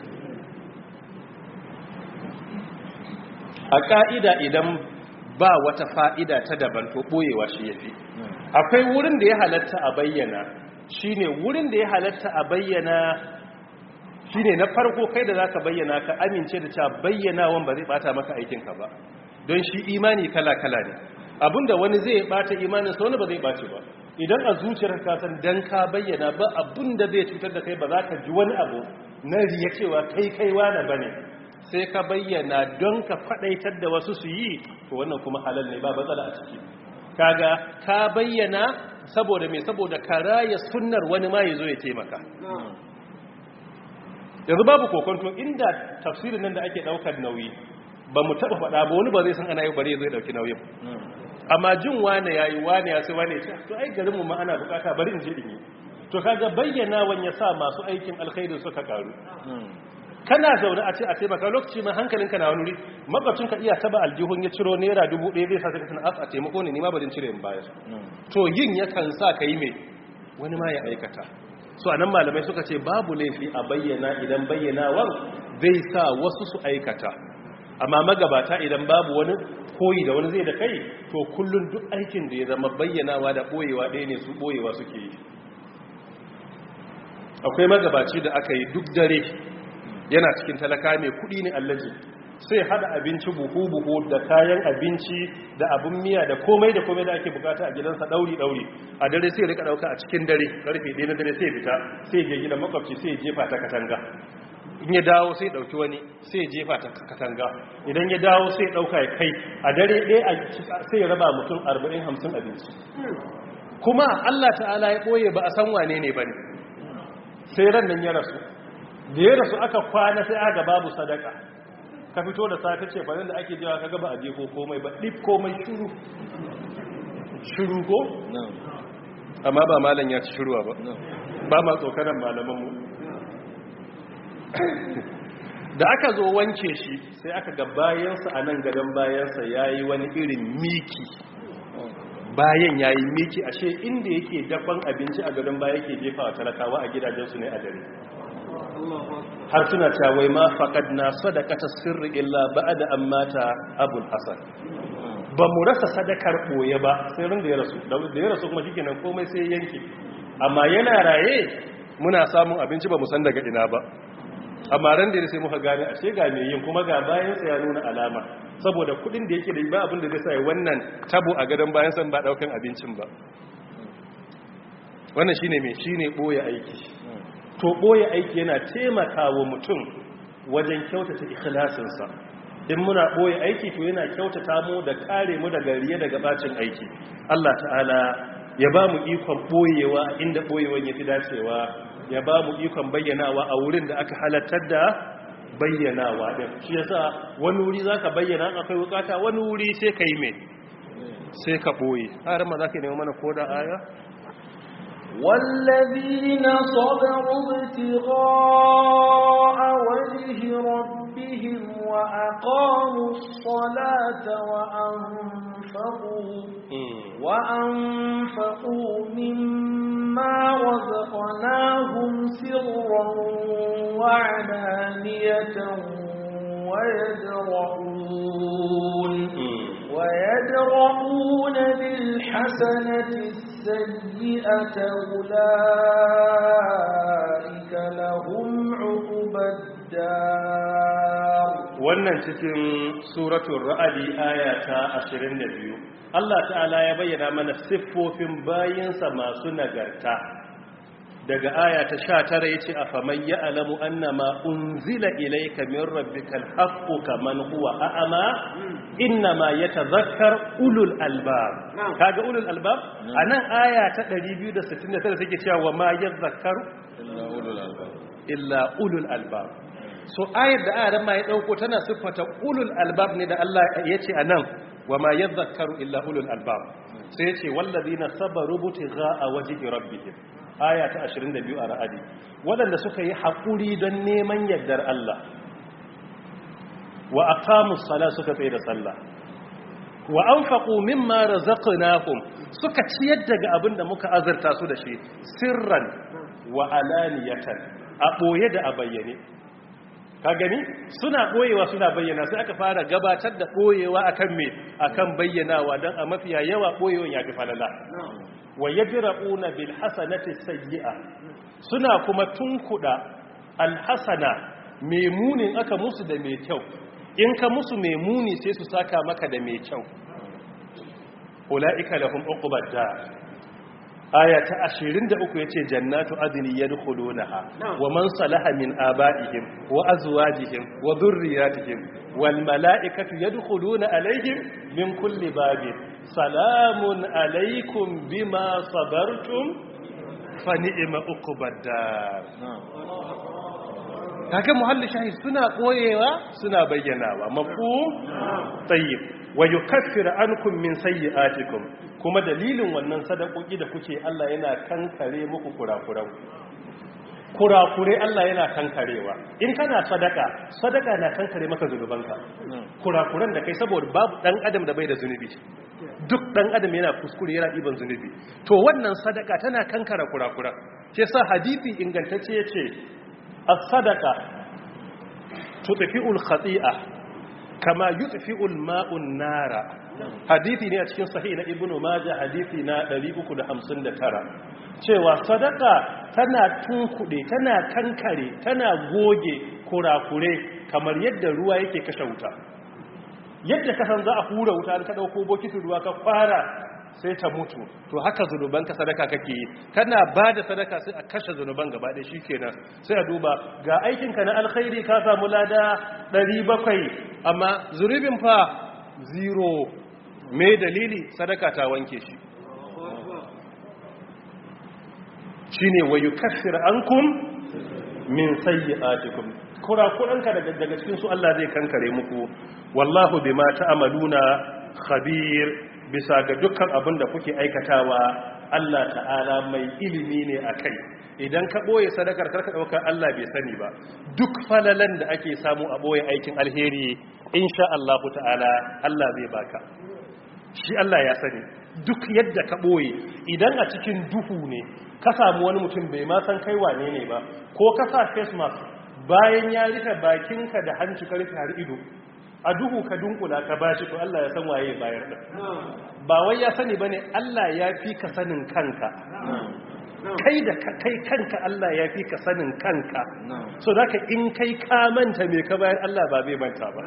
A ƙa'ida idan ba wata fa'ida ta daban to ɓoyewa shi ya fi. Akwai wurin da ya halatta a bayyana, shi ne wurin da ya halatta a bayyana shi ne na farko kai da za ka bayyana ka amince da cewa bayyanawan ba zai ɓata maka aikinka ba. Don shi imani kala-kala ne, abinda wani zai ɓata imaninsa wani ba zai ɓace ba. Idan a zuciyar kasan dan ka bayyana ba abinda zai cutar da kai ba za ka ji wani abu na riya cewa kai wane ba ne, sai ka bayyana don ka faɗaitar da wasu su yi, to wannan kuma halal ne ba matsala a ciki. Kaga ka bayyana saboda me, saboda ka raya sunnar wani ma ya zo ya taimaka. Yanzu babu kokonto inda tafsirin nan da ake ɗaukar nauyi ba mu taɓa faɗa ba wani ba zai san ana yi bare zai ɗauki nauyin. Amma jin wane ya yi wane ya sai wane ce to ai garinmu ma ana bukata bari in je in yi. To kaga bayyana wani ya sa masu aikin alkhairu suka karu. Kana zaune a ce a taimaka lokaci mai hankalinka na wani wuri makwabcinka iya taba aljihun ya ciro naira 1,000 zai sa ka a taimako ne ma barin cire in bayar. To yin yakan sa ka yi mai wani ma ya aikata. So anan malamai suka ce babu laifi a bayyana idan bayyanawar zai sa wasu su aikata. Amma magabata idan babu wani koyi da wani zai da kai to kullun duk aikin da ya zama bayyanawa da boyewa ɗaya ne su boyewa suke yi. Akwai magabaci da aka yi duk dare yana cikin talaka mai kudi ne allaji sai hada abinci buhu-buhu da kayan abinci da abun miya da komai da ake bukata a gidansa dauri a dare sai rika dauka a cikin dare karfe 1 na dare sai fita sai je gidan makwabci sai jefa ta katanga. In ya dawo sai dauki wani sai jefa ta katanga, idan ya dawo sai dauka ya kai a dare ɗaya sai ya raba mutum 40-50 abinci. Kuma Allah ta'ala ya boye ba a san wane ne bane. Sai ran nan ya rasu, da ya rasu aka kwana sai aka babu sadaka, ka fito da safe ce fa da ake jiwa kaga ba a je ko komai ba, dip komai shuru ko amma ba malam ya ci shuruwa ba ma tsokanan malamanmu. Da aka zo wanke shi sai aka ga bayansa a nan gadon bayansa ya yi wani irin miki, bayan ya yi miki, ashe inda yake dafan abinci a gadon baya yake jefa wa talakawa a gidajensu ne a dare. Har suna cawai ma faƙad na sadakata sirri illa ba'ada an mata abul hasan, ba mu rasa sadakar ɓoye ba sai rin da ya rasu, da ya rasu kuma shi kenan komai sai yanki. Amma yana raye muna samun abinci ba mu san daga ina ba, amma ran da ya sai muka gane ashe ga mai yin kuma ga bayansa ya nuna alama, saboda kudin da yake da ba abin da zai sa wannan tabo a gadon bayansa ba daukan abincin ba. Wannan shine me, shine ɓoye aiki. To ɓoye aiki yana taimakawa mutum wajen kyautata ikhlasinsa. In muna ɓoye aiki to yana kyautata mu da kare mu daga riya daga bacin aiki. Allah ta'ala ya ba mu ikon ɓoyewa inda ɓoyewan ya fi dacewa, ya ba mu ikon bayyanawa a wurin da aka halattar da bayyanawa ɗin. Shi yasa wani wuri za ka bayyana akwai bukata, wani wuri sai ka yi mai sai ka ɓoye. Har ma za ka nemi mana koda aya? والذين صبروا ابتغاء وجه ربهم وأقاموا الصلاة وأنفقوا مما رزقناهم سرا وعلانية ويدرؤون بالحسنة السيئة أولئك لهم عقبى الدار. wannan cikin suratul ra'd aya ta 22 Allah ta'ala ya bayyana mana siffofin bayinsa masu nagarta. Daga aya ta 19 yace afaman ya'lamu annama unzila ilayka min rabbikal haqqu kaman huwa a'ma innama yatadhakkar ulul albab. Kaga ulul albab anan aya ta 269 take cewa wa ma yadhakkaru illa ulul albab. So ayar da ayaran ma ya dauko tana siffata ulul albab ne da Allah yace anan wa ma yadhakkaru illa ulul albab. sai ya ce wallazina sabaru butigha wajhi rabbihim aya ta 22 a ra'adi wadanda suka yi hakuri don neman yardar Allah wa aqamus sala suka tsaya da sallah wa anfaqu mimma razaqnahum suka ciyar daga abinda muka azurta su da shi sirran wa alaniyatan a boye da a bayyane ka gani suna boyewa suna bayyana sai aka fara gabatar da boyewa akan me akan bayyanawa dan a mafiya yawa boyewan yafi falala wa yadra'una bil hasanati sayyi'a suna kuma tunkuda al hasana memunin aka musu da mai kyau in ka musu memuni sai su saka maka da mai kyau ulaika lahum uqbad dar aya ta 23 yace jannatu adni yadkhulunaha wa man salaha min abaihim wa azwajihim wa dhurriyyatihim wal malaikatu yadkhuluna alaihim min kulli babin salamun alaikum bima sabartum fa ni'ma uqbad dar kaga muhalli shahid suna koyewa suna bayyanawa mafhum tayyib wa yukaffiru ankum min sayyi'atikum kuma dalilin wannan sadakoki da kuke Allah yana kankare muku kurakure Allah yana kankarewa in kana sadaka na kankare maka zunubanka kurakuran da kai saboda babu dan adam da bai da zunubi duk dan adam yana kuskure yana iban zunubi to wannan sadaka tana kankara kurakuran ke sa hadisi ingantacce yace as-sadaqa tudfi'ul khati'ah kama yutfi'ul ma'un nara hadisi ne a cikin sahih na ibnu majah hadisi na 359 cewa sadaka tana tunkude tana kankare tana goge kurakure kamar yadda ruwa yake kashe wuta yadda ka san za a hura wuta ka dauko bokitin ruwa ka fara sai ta mutu to haka zunubanka sadaka kake yi kana bada sadaka sai a kashe zunuban gaba ɗaya shikenan sai a duba ga aikinka na alkhairi ka samu lada 700 amma zunubin fa 0 me dalili sadaka ta wanke shi shine wayu kaffir ankum min sayyi'atikum kurakuranka daga cikin su Allah zai kankare muku wallahu bima ta'maluna khabir bisa ga dukkan abin da kuke aikatawa Allah ta'ala mai ilimi ne akai idan ka boye sadakar karka dauka Allah bai sani ba duk falalan da ake samu a boye aikin alheri insha Allah ta'ala Allah zai baka shi Allah ya sani duk yadda ka boye idan a cikin duhu ne ka samu wani mutum bai ma san kai wane ne ba ko ka sa face mask bayan ya rufe bakinka da hanci ka rufe har ido a duhu ka dunkula ka bashi to Allah ya san waye bayar da ba wai ya sani bane Allah ya fi ka sanin kanka kai da kai kanka Allah ya fi ka sanin kanka so zaka in kai ka manta me ka bayar Allah ba zai manta ba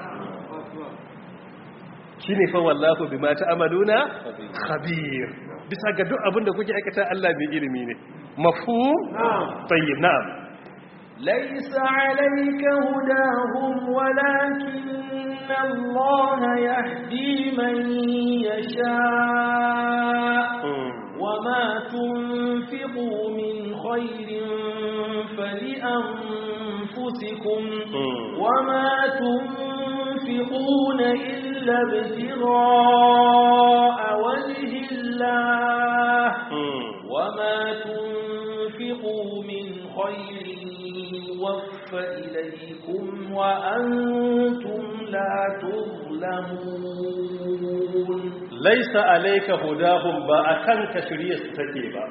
shine fa wallahu bima ta'maluna khabir bisa ga duk abin da kuke aikata Allah bai ilimi ne mafhum tayyib na'am laysa 'alayka hudahum walakinna Allah yahdi man yasha wama tunfiqu min khairin falianfusikum wama tunfiquna illa ibtigha'a wajhi Allah wama tunfiqu min khairin yuwaffa ilaykum wa antum la tuzlamun laysa alayka hudahum ba akanka shiriyar take ba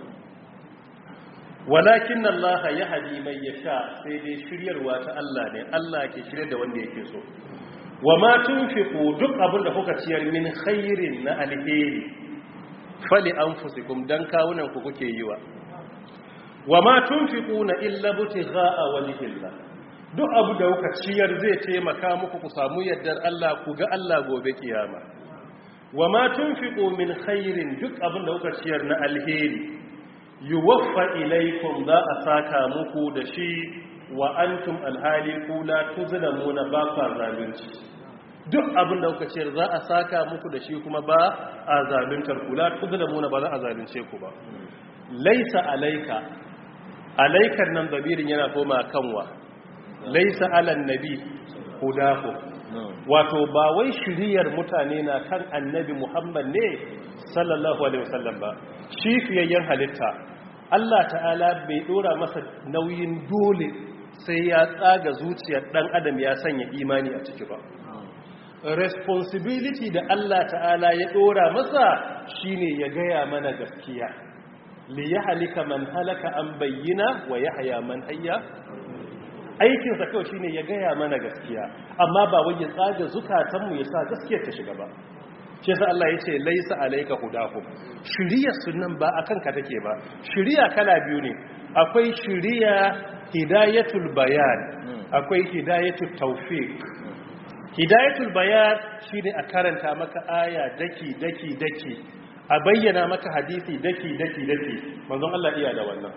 walakin Allah yahdi man yasha sai dai shiryarwa ta Allah ne Allah ke shirye da wanda yake so wama tunfiqu duk abin da kuka ciyar min khairin na alheri fali anfusikum dan kawunan ku kuke yiwa wama tunfiquna illa butigha'a wajhillah duk abu da kuka ciyar zai taimaka muku ku samu yaddar Allah ku ga Allah gobe kiyama wama tunfiqu min khairin duk abin da kuka ciyar na alheri yuwaffa ilaykum za a saka muku da shi wa antum alhali kula tuzlamuna ba fa zalunci duk abin da kuka ciyar za a saka muku da shi kuma ba a zaluntar kula tuzlamuna ba za a zalunce ku ba laisa alayka alaykan nan dabirin yana koma kanwa laisa alan nabi hudahu wato ba wai shiriyar mutane na kan annabi Muhammad ne sallallahu alaihi wasallam ba, shi fiyayyen halitta Allah ta'ala bai dora masa nauyin dole sai ya tsaga zuciyar dan adam ya sanya imani a ciki ba. Responsibility da Allah ta'ala ya dora masa shine ya gaya mana gaskiya, li yahlika man halaka an bayyina wa yahya man hayya. Aikinsa kawai shine ya gaya mana gaskiya, amma ba wai ya tsaga zukatanmu ya sa gaskiyar ta shiga ba. shi yasa Allah ya ce laisa alayka hudahum, shiriyar sunan ba akan ka take ba. Shiriya kala biyu ne, akwai shiriya hidayatul bayan, akwai hidayatul tawfiq. Hidayatul bayan shine a karanta maka aya daki a bayyana maka hadisi daki manzon Allah iya da wannan.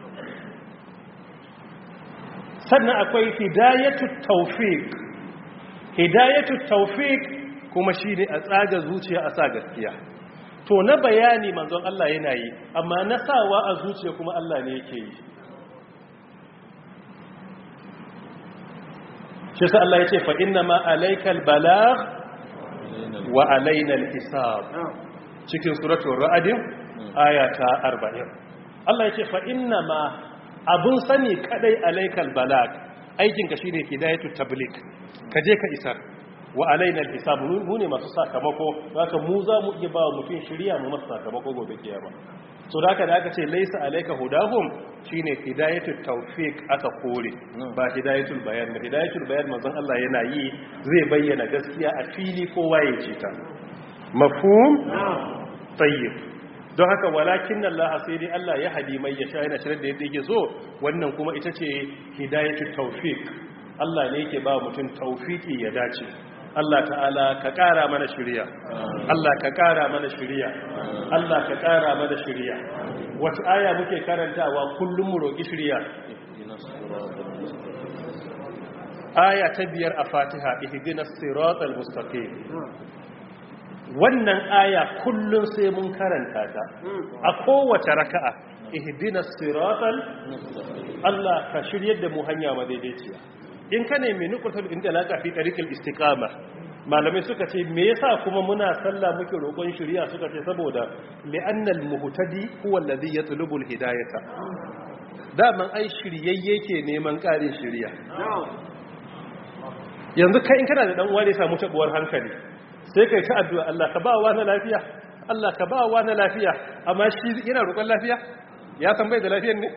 Sannan akwai hidayatul tawfiq. Hidayatul tawfiq kuma shine a tsaga zuciya a sa gaskiya. To na bayani manzon Allah yana yi, amma na sawa a zuciya kuma Allah ne yake yi. Shi sa Allah ya ce fa inna ma alaikal balagh wa alaina al-hisab, cikin suratul ra'd aya ta 40. Allah ya ce fa inna ma abun sani kadai alaikal balagh, aikin ka shine hidayatut tabligh, ka je ka isar, wa alaina al-hisab, mu ne masu sakamako, haka mu za mu iya ba mutum shiriya mu masa sakamako gobe kiyama. So da aka ce laisa alayka hudahum shine hidayatul tawfiq aka kore, ba hidayatul bayan ba. Hidayatul bayan manzon Allah yana yi, zai bayyana gaskiya a fili kowa ya ce ta. Mafhum? Tayyib. Don haka walakin Allah sai dai Allah ya hadi mai ya sha, yana shirin da yadda yake so. Wannan kuma ita ce hidayatul tawfiq. Allah ne yake ba mutum tawfiki ya dace. Allah ta'ala ka ƙara mana shiriya, Allah ka ƙara mana shiriya, Allah ka ƙara mana shiriya. Wata aya muke karantawa kullum mu roƙi shiriya? Aya ta 5 a Fatiha, ihdinas siratal mustaqim. Wannan aya kullum sai mun karanta ta a kowace raka'a. Ihdinas siratal mustaqim. Allah ka shiryar da mu hanya madaidaiciya. In ka nemi nukutul inda laka fi tariqil istiqama, malamai suka ce me yasa kuma muna sallah muke roƙon shiriya, suka ce saboda li'annal muhtadi huwa alladhi yatlubu alhidayata. Daman ai shiryayye ke neman ƙarin shiriya. Yanzu kai in kana da dan uwa ne samu tabuwar hankali, sai kai ta addu'a Allah ka ba wa na lafiya, Allah ka ba wa na lafiya, amma shi yana roƙon lafiya, ya san bai da lafiyar ne.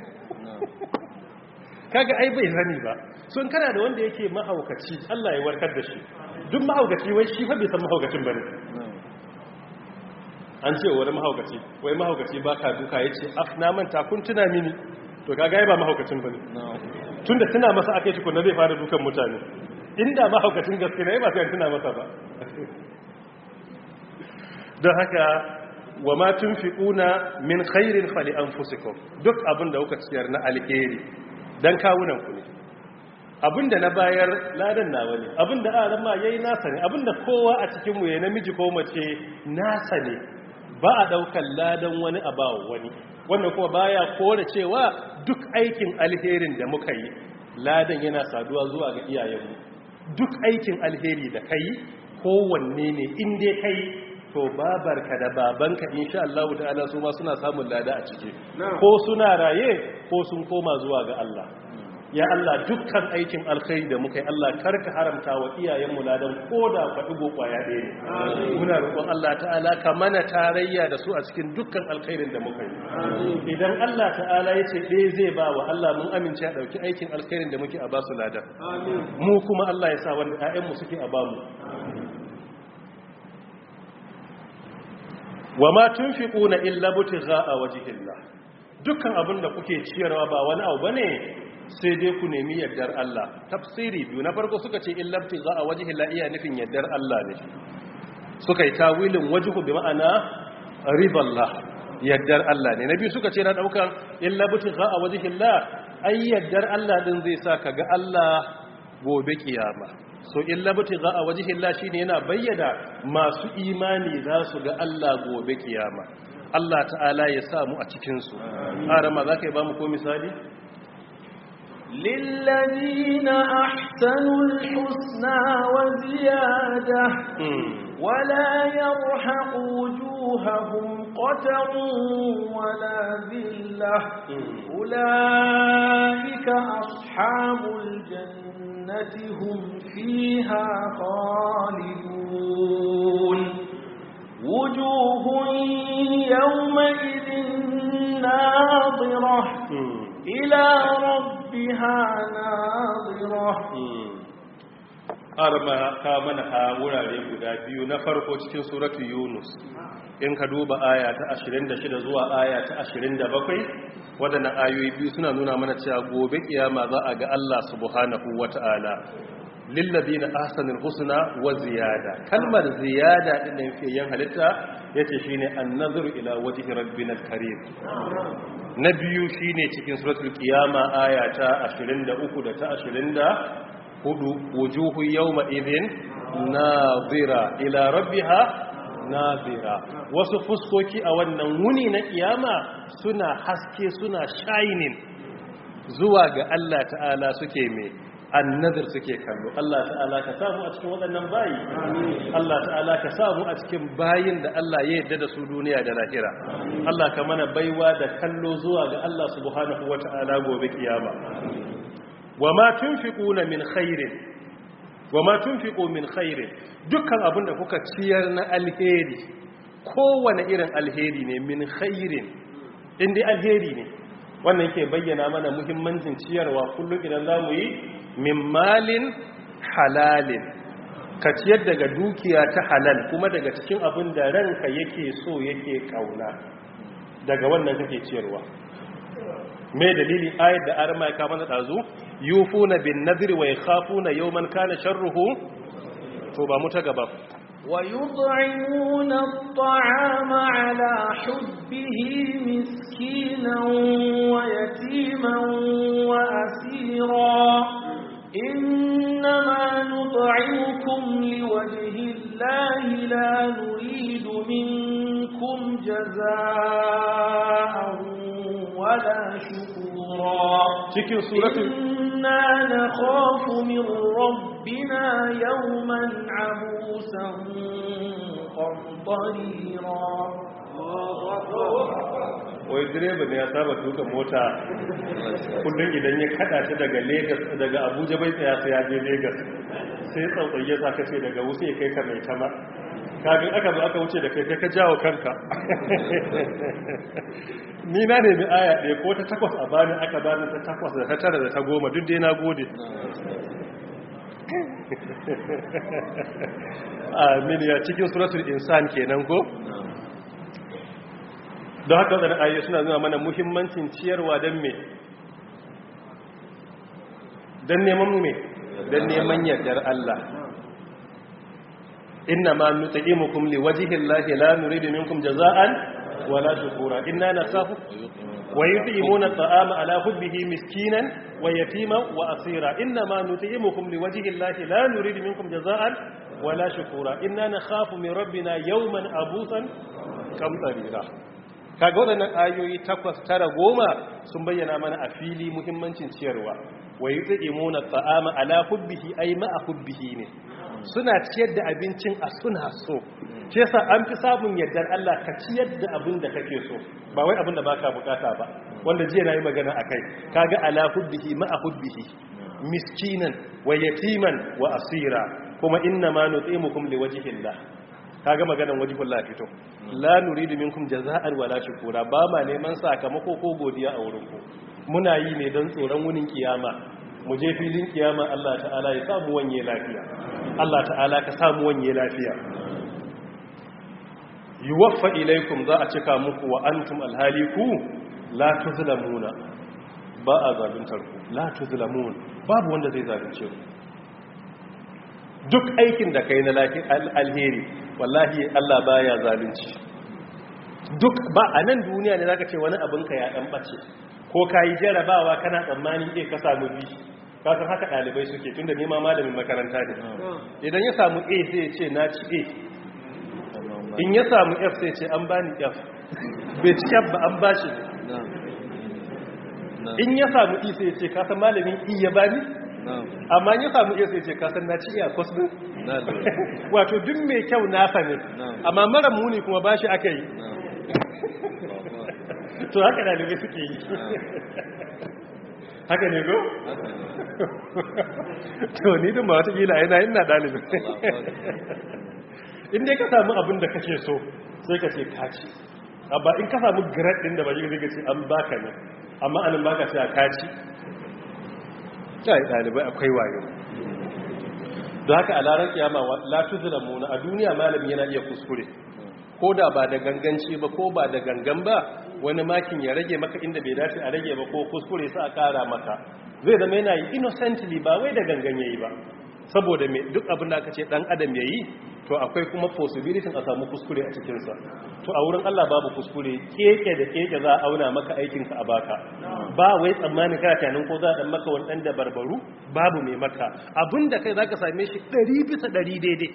Kaga ai bai sani ba. Sun kana da wanda yake mahaukaci, Allah ya warkar da shi. Duk mahaukaci wai shi fa bai san mahaukacin bane. An ce wani mahaukaci, wai mahaukaci baka duka, yace af na manta kun tuna mini. To kaga ai ba mahaukacin bane. Tunda tuna masa akai shi kunna zai fara dukan mutane. Inda mahaukacin gaske ne ba sai tuna masa ba. Don haka wa ma tunfiquna min khairin fali anfusikum. Duk abin da kuka ciyar na alheri dan kawunan ku ne. Abinda na bayar ladan nawa ne, abinda aran ma yayi nasa ne, abinda kowa a cikin mu yayin namiji ko mace nasa ne, ba a daukar ladan wani a bawo wani. Wannan kuma baya kore cewa duk aikin alherin da muka yi ladan yana saduwa zuwa ga iyayenmu. Duk aikin alheri da kai kowanne ne in dai kai, to babarka da babanka insha Allah ta'ala su ma suna samun lada a ciki, ko suna raye ko sun koma zuwa ga Allah. Ya Allah, dukkan aikin alkhairi da muka yi, Allah karka haramta wa iyayenmu ladan koda faɗi kwaya ɗaya ne. Muna roƙon Allah ta'ala ka mana tarayya da su a cikin dukkan alkhairin da muka yi. Idan Allah ta'ala ya ce ɗaya zai ba wa Allah, mun amince a ɗauki aikin alkhairin da muke a ba su ladan. Mu kuma Allah ya sa wanda ƴaƴanmu suke a ba mu. Wa ma tunfiquna illa butigha'a wajhillah. Dukkan abin da kuke ciyarwa ba wani abu bane sai dai ku nemi yardar Allah. Tafsiri biyu, na farko suka ce illa butigha'a wajhillah iya nufin yardar Allah ne. Suka yi tawilin wajhu bi ma'ana riballah, yardar Allah ne. Na biyu suka ce na daukan illa butigha'a wajhillah, ai yardar Allah din zai sa ka ga Allah gobe kiyama. So illa butigha'a wajhillah shine yana bayyana masu imani za su ga Allah gobe kiyama. Allah ta'ala ya samu a cikin su. Arama zaka yi ba mu ko misali? للذين أحسنوا الحسنى وزيادة ولا يرحق وجوههم قتر ولا ذلة أولئك أصحاب الجنة هم فيها خالدون وجوه يومئذ ناظرة إلى ربها ناظرة arma ka mana a wurare guda biyu na farko cikin suratu Yunus in ka duba aya ta 26 zuwa aya ta 27 wadannan ayoyi biyu suna nuna mana cewa gobe kiyama za a ga Allah subhanahu wata'ala lilladina ahsanul husna wa ziyada kalmar ziyada din da yake yan halitta yace shine an-nazru ila wajhi rabbinal karim na biyu shine cikin suratul qiyama aya ta 23 da ta 24 wujuhu yawma idhin nadira ila rabbiha nadira wasu fuskoki a wannan wuni na kiyama suna haske suna shining zuwa ga Allah ta'ala suke mai annazir suke kallo Allah ta'ala ka samu a cikin waɗannan bayi Allah ta'ala ka samu a cikin bayin da Allah ya yarda da su duniya da lahira Allah ka mana baiwa da kallo zuwa ga Allah subhanahu wata'ala gobe kiyama wama tunfiquna min khairin wama tunfiqu min khairin dukkan abinda kuka ciyar na alheri kowane irin alheri ne min khairin indai alheri ne wannan ke bayyana mana muhimmancin ciyarwa kullum idan zamu yi min malin halalin ka ciyar daga dukiya ta halal kuma daga cikin abin da ranka yake so yake kauna daga wannan kake ciyarwa me dalili ayat da arma ka mana dazu yufuna bin nadri wa yakhafuna yawman kana sharruhu to ba mu ta gaba ويطعمون الطعام على حبه مسكينا ويتيما وأسيرا إنما نطعمكم لوجه الله لا نريد منكم جزاء ولا شكورا إنا نخاف من ربنا يوما عبوسا قمطريرا wai direba ne ya saba tuka mota kullum idan ya kada shi daga Lagos daga Abuja bai tsaya sai ya je Lagos sai tsautsaye sa ka ce daga wuce kai ka mai tama kafin aka zo aka wuce da kai ka jawo kanka ni na nemi aya ɗaya ko ta 8 a bani aka bani ta 8 da ta 9 da ta 10 duk dai na gode amin ya cikin suratul insan kenan ko don haka wadannan ayoyi suna nuna mana muhimmancin ciyarwa don me don neman mu me don neman yardar Allah inna ma nut'imukum liwajhillahi la nuridu minkum jaza'an wala shukura inna nakhafu wa yut'imuna at'ama ala hubbihi miskinan wa yatiman wa asira inna ma nut'imukum liwajhillahi la nuridu minkum jaza'an wala shukura inna nakhafu min rabbina yawman abusan kamtarira kaga wadannan ayoyi 8 9 10 sun bayyana mana a fili muhimmancin ciyarwa wa yut'imuna at'ama ala hubbihi ay ma'a hubbihi ne suna ciyar da abincin a suna so shi yasa an fi samun yardar Allah ka ciyar da abin da kake so ba wai abin da baka bukata ba wanda jiya nayi magana akai kaga ala hubbihi ma'a hubbihi miskinan wa yatiman wa asira kuma inna ma nutimukum liwajhillah kaga maganan wajhullah fito la nuridu minkum jazaa'an wala shukura ba ma neman sakamako ko godiya a wurin ku muna yi ne don tsoron wunin kiyama mu je filin kiyama Allah ta'ala ya samu wanye lafiya Allah ta'ala ka samu wanye lafiya yuwaffa ilaikum za a cika muku wa antum alhaliku la tuzlamuna ba a zaluntar ku la tuzlamun babu wanda zai zalunce ku duk aikin da kai na alheri wallahi Allah baya zalunci duk ba a nan duniya ne zaka ce wani abin ka ya dan bace ko kai jarabawa kana tsammani ka samu bi ka san haka dalibai suke tunda ni ma malamin makaranta ne idan ya samu A sai ya ce na ci A in ya samu F sai ce an bani F bai ci F ba an bashi in ya samu isa ya ce kasan malamin iya bani amma ya samu iya sai ce kasan na ci iya kwasbin wato duk mai kyau nasa ne amma mara muni kuma ba shi aka yi to haka dalibai suke yi haka ne go? to ni din ba wata gila yana ina dalibin inda ka samu abin da kake so sai ka ce kaci amma in ka samu grade din da ba zai ce an baka ne amma anan baka sai a kaci kai dalibai akwai wayo don haka a larar kiyama la tuzlamuna a duniya malami yana iya kuskure ko da ba da ganganci ba ko ba da gangan ba wani makin ya rage maka inda bai dace a rage ba ko kuskure sa a kara maka zai zama yana yi innocently ba wai da gangan yayi ba saboda me duk abin da aka ce dan adam yayi to akwai kuma possibility a samu kuskure a cikin sa to a wurin Allah babu kuskure keke da keke za a auna maka aikin ka a baka ba wai tsammanin kana tunanin ko za a dan maka wani dan da barbaru babu mai maka abinda kai zaka same shi 100% daidai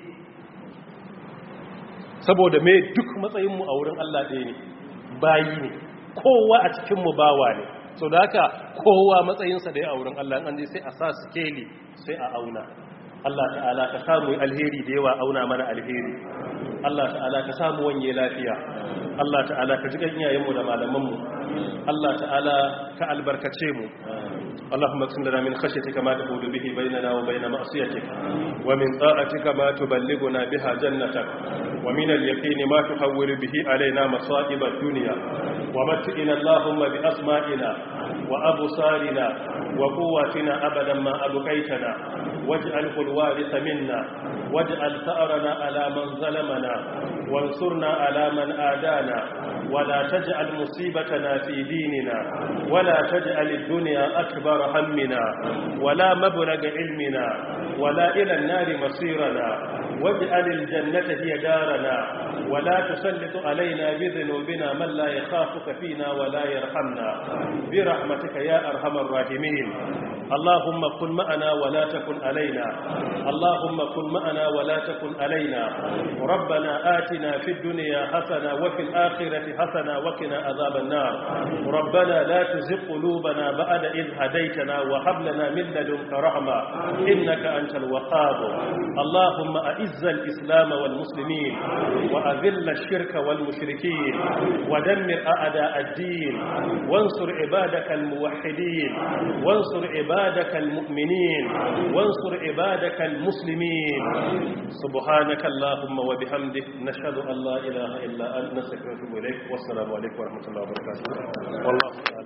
saboda me duk matsayin mu a wurin Allah ɗaya ne bayi ne kowa a cikin mu bawa ne so da haka kowa matsayinsa da ya a wurin Allah an je sai a sa skeli sai a auna Allah ta'ala ka samu alheri da yawa auna mana alheri Allah ta'ala ka samu wanye lafiya Allah ta'ala ka jigan iyayenmu da malamanmu Allah ta'ala ka albarkace mu اللهم اقسم لنا من خشيتك ما تحول به بيننا وبين معصيتك ومن طاعتك ما تبلغنا بها جنتك ومن اليقين ما تحول به علينا مصائب الدنيا ومتئنا اللهم بأسمائنا وأبصارنا وقواتنا أبدا ما أبقيتنا واجعله الوارث منا واجعل ثأرنا على من ظلمنا وانصرنا على من آدانا ولا تجعل مصيبتنا في ديننا ولا تجعل الدنيا أكبر همنا ولا مبلغ علمنا ولا إلى النار مصيرنا واجعل الجنة هي دارنا ولا تسلط علينا بذنوبنا من لا يخافك فينا ولا يرحمنا برحمتك يا أرحم الراحمين اللهم كن معنا ولا تكن علينا اللهم كن معنا ولا تكن علينا ربنا آتنا في الدنيا حسنة وفي الآخرة حسنة وقنا عذاب النار ربنا لا تزغ قلوبنا بعد إذ هديتنا وهب لنا من لدنك رحمة إنك أنت الوهاب اللهم أعز الإسلام والمسلمين وأذل الشرك والمشركين ودمر أعداء الدين وانصر عبادك الموحدين وانصر عبادك المؤمنين وانصر عبادك المسلمين سبحانك اللهم وبحمدك نشهد أن لا إله إلا أنت نستغفرك ونتوب إليك والسلام عليكم ورحمة الله وبركاته والله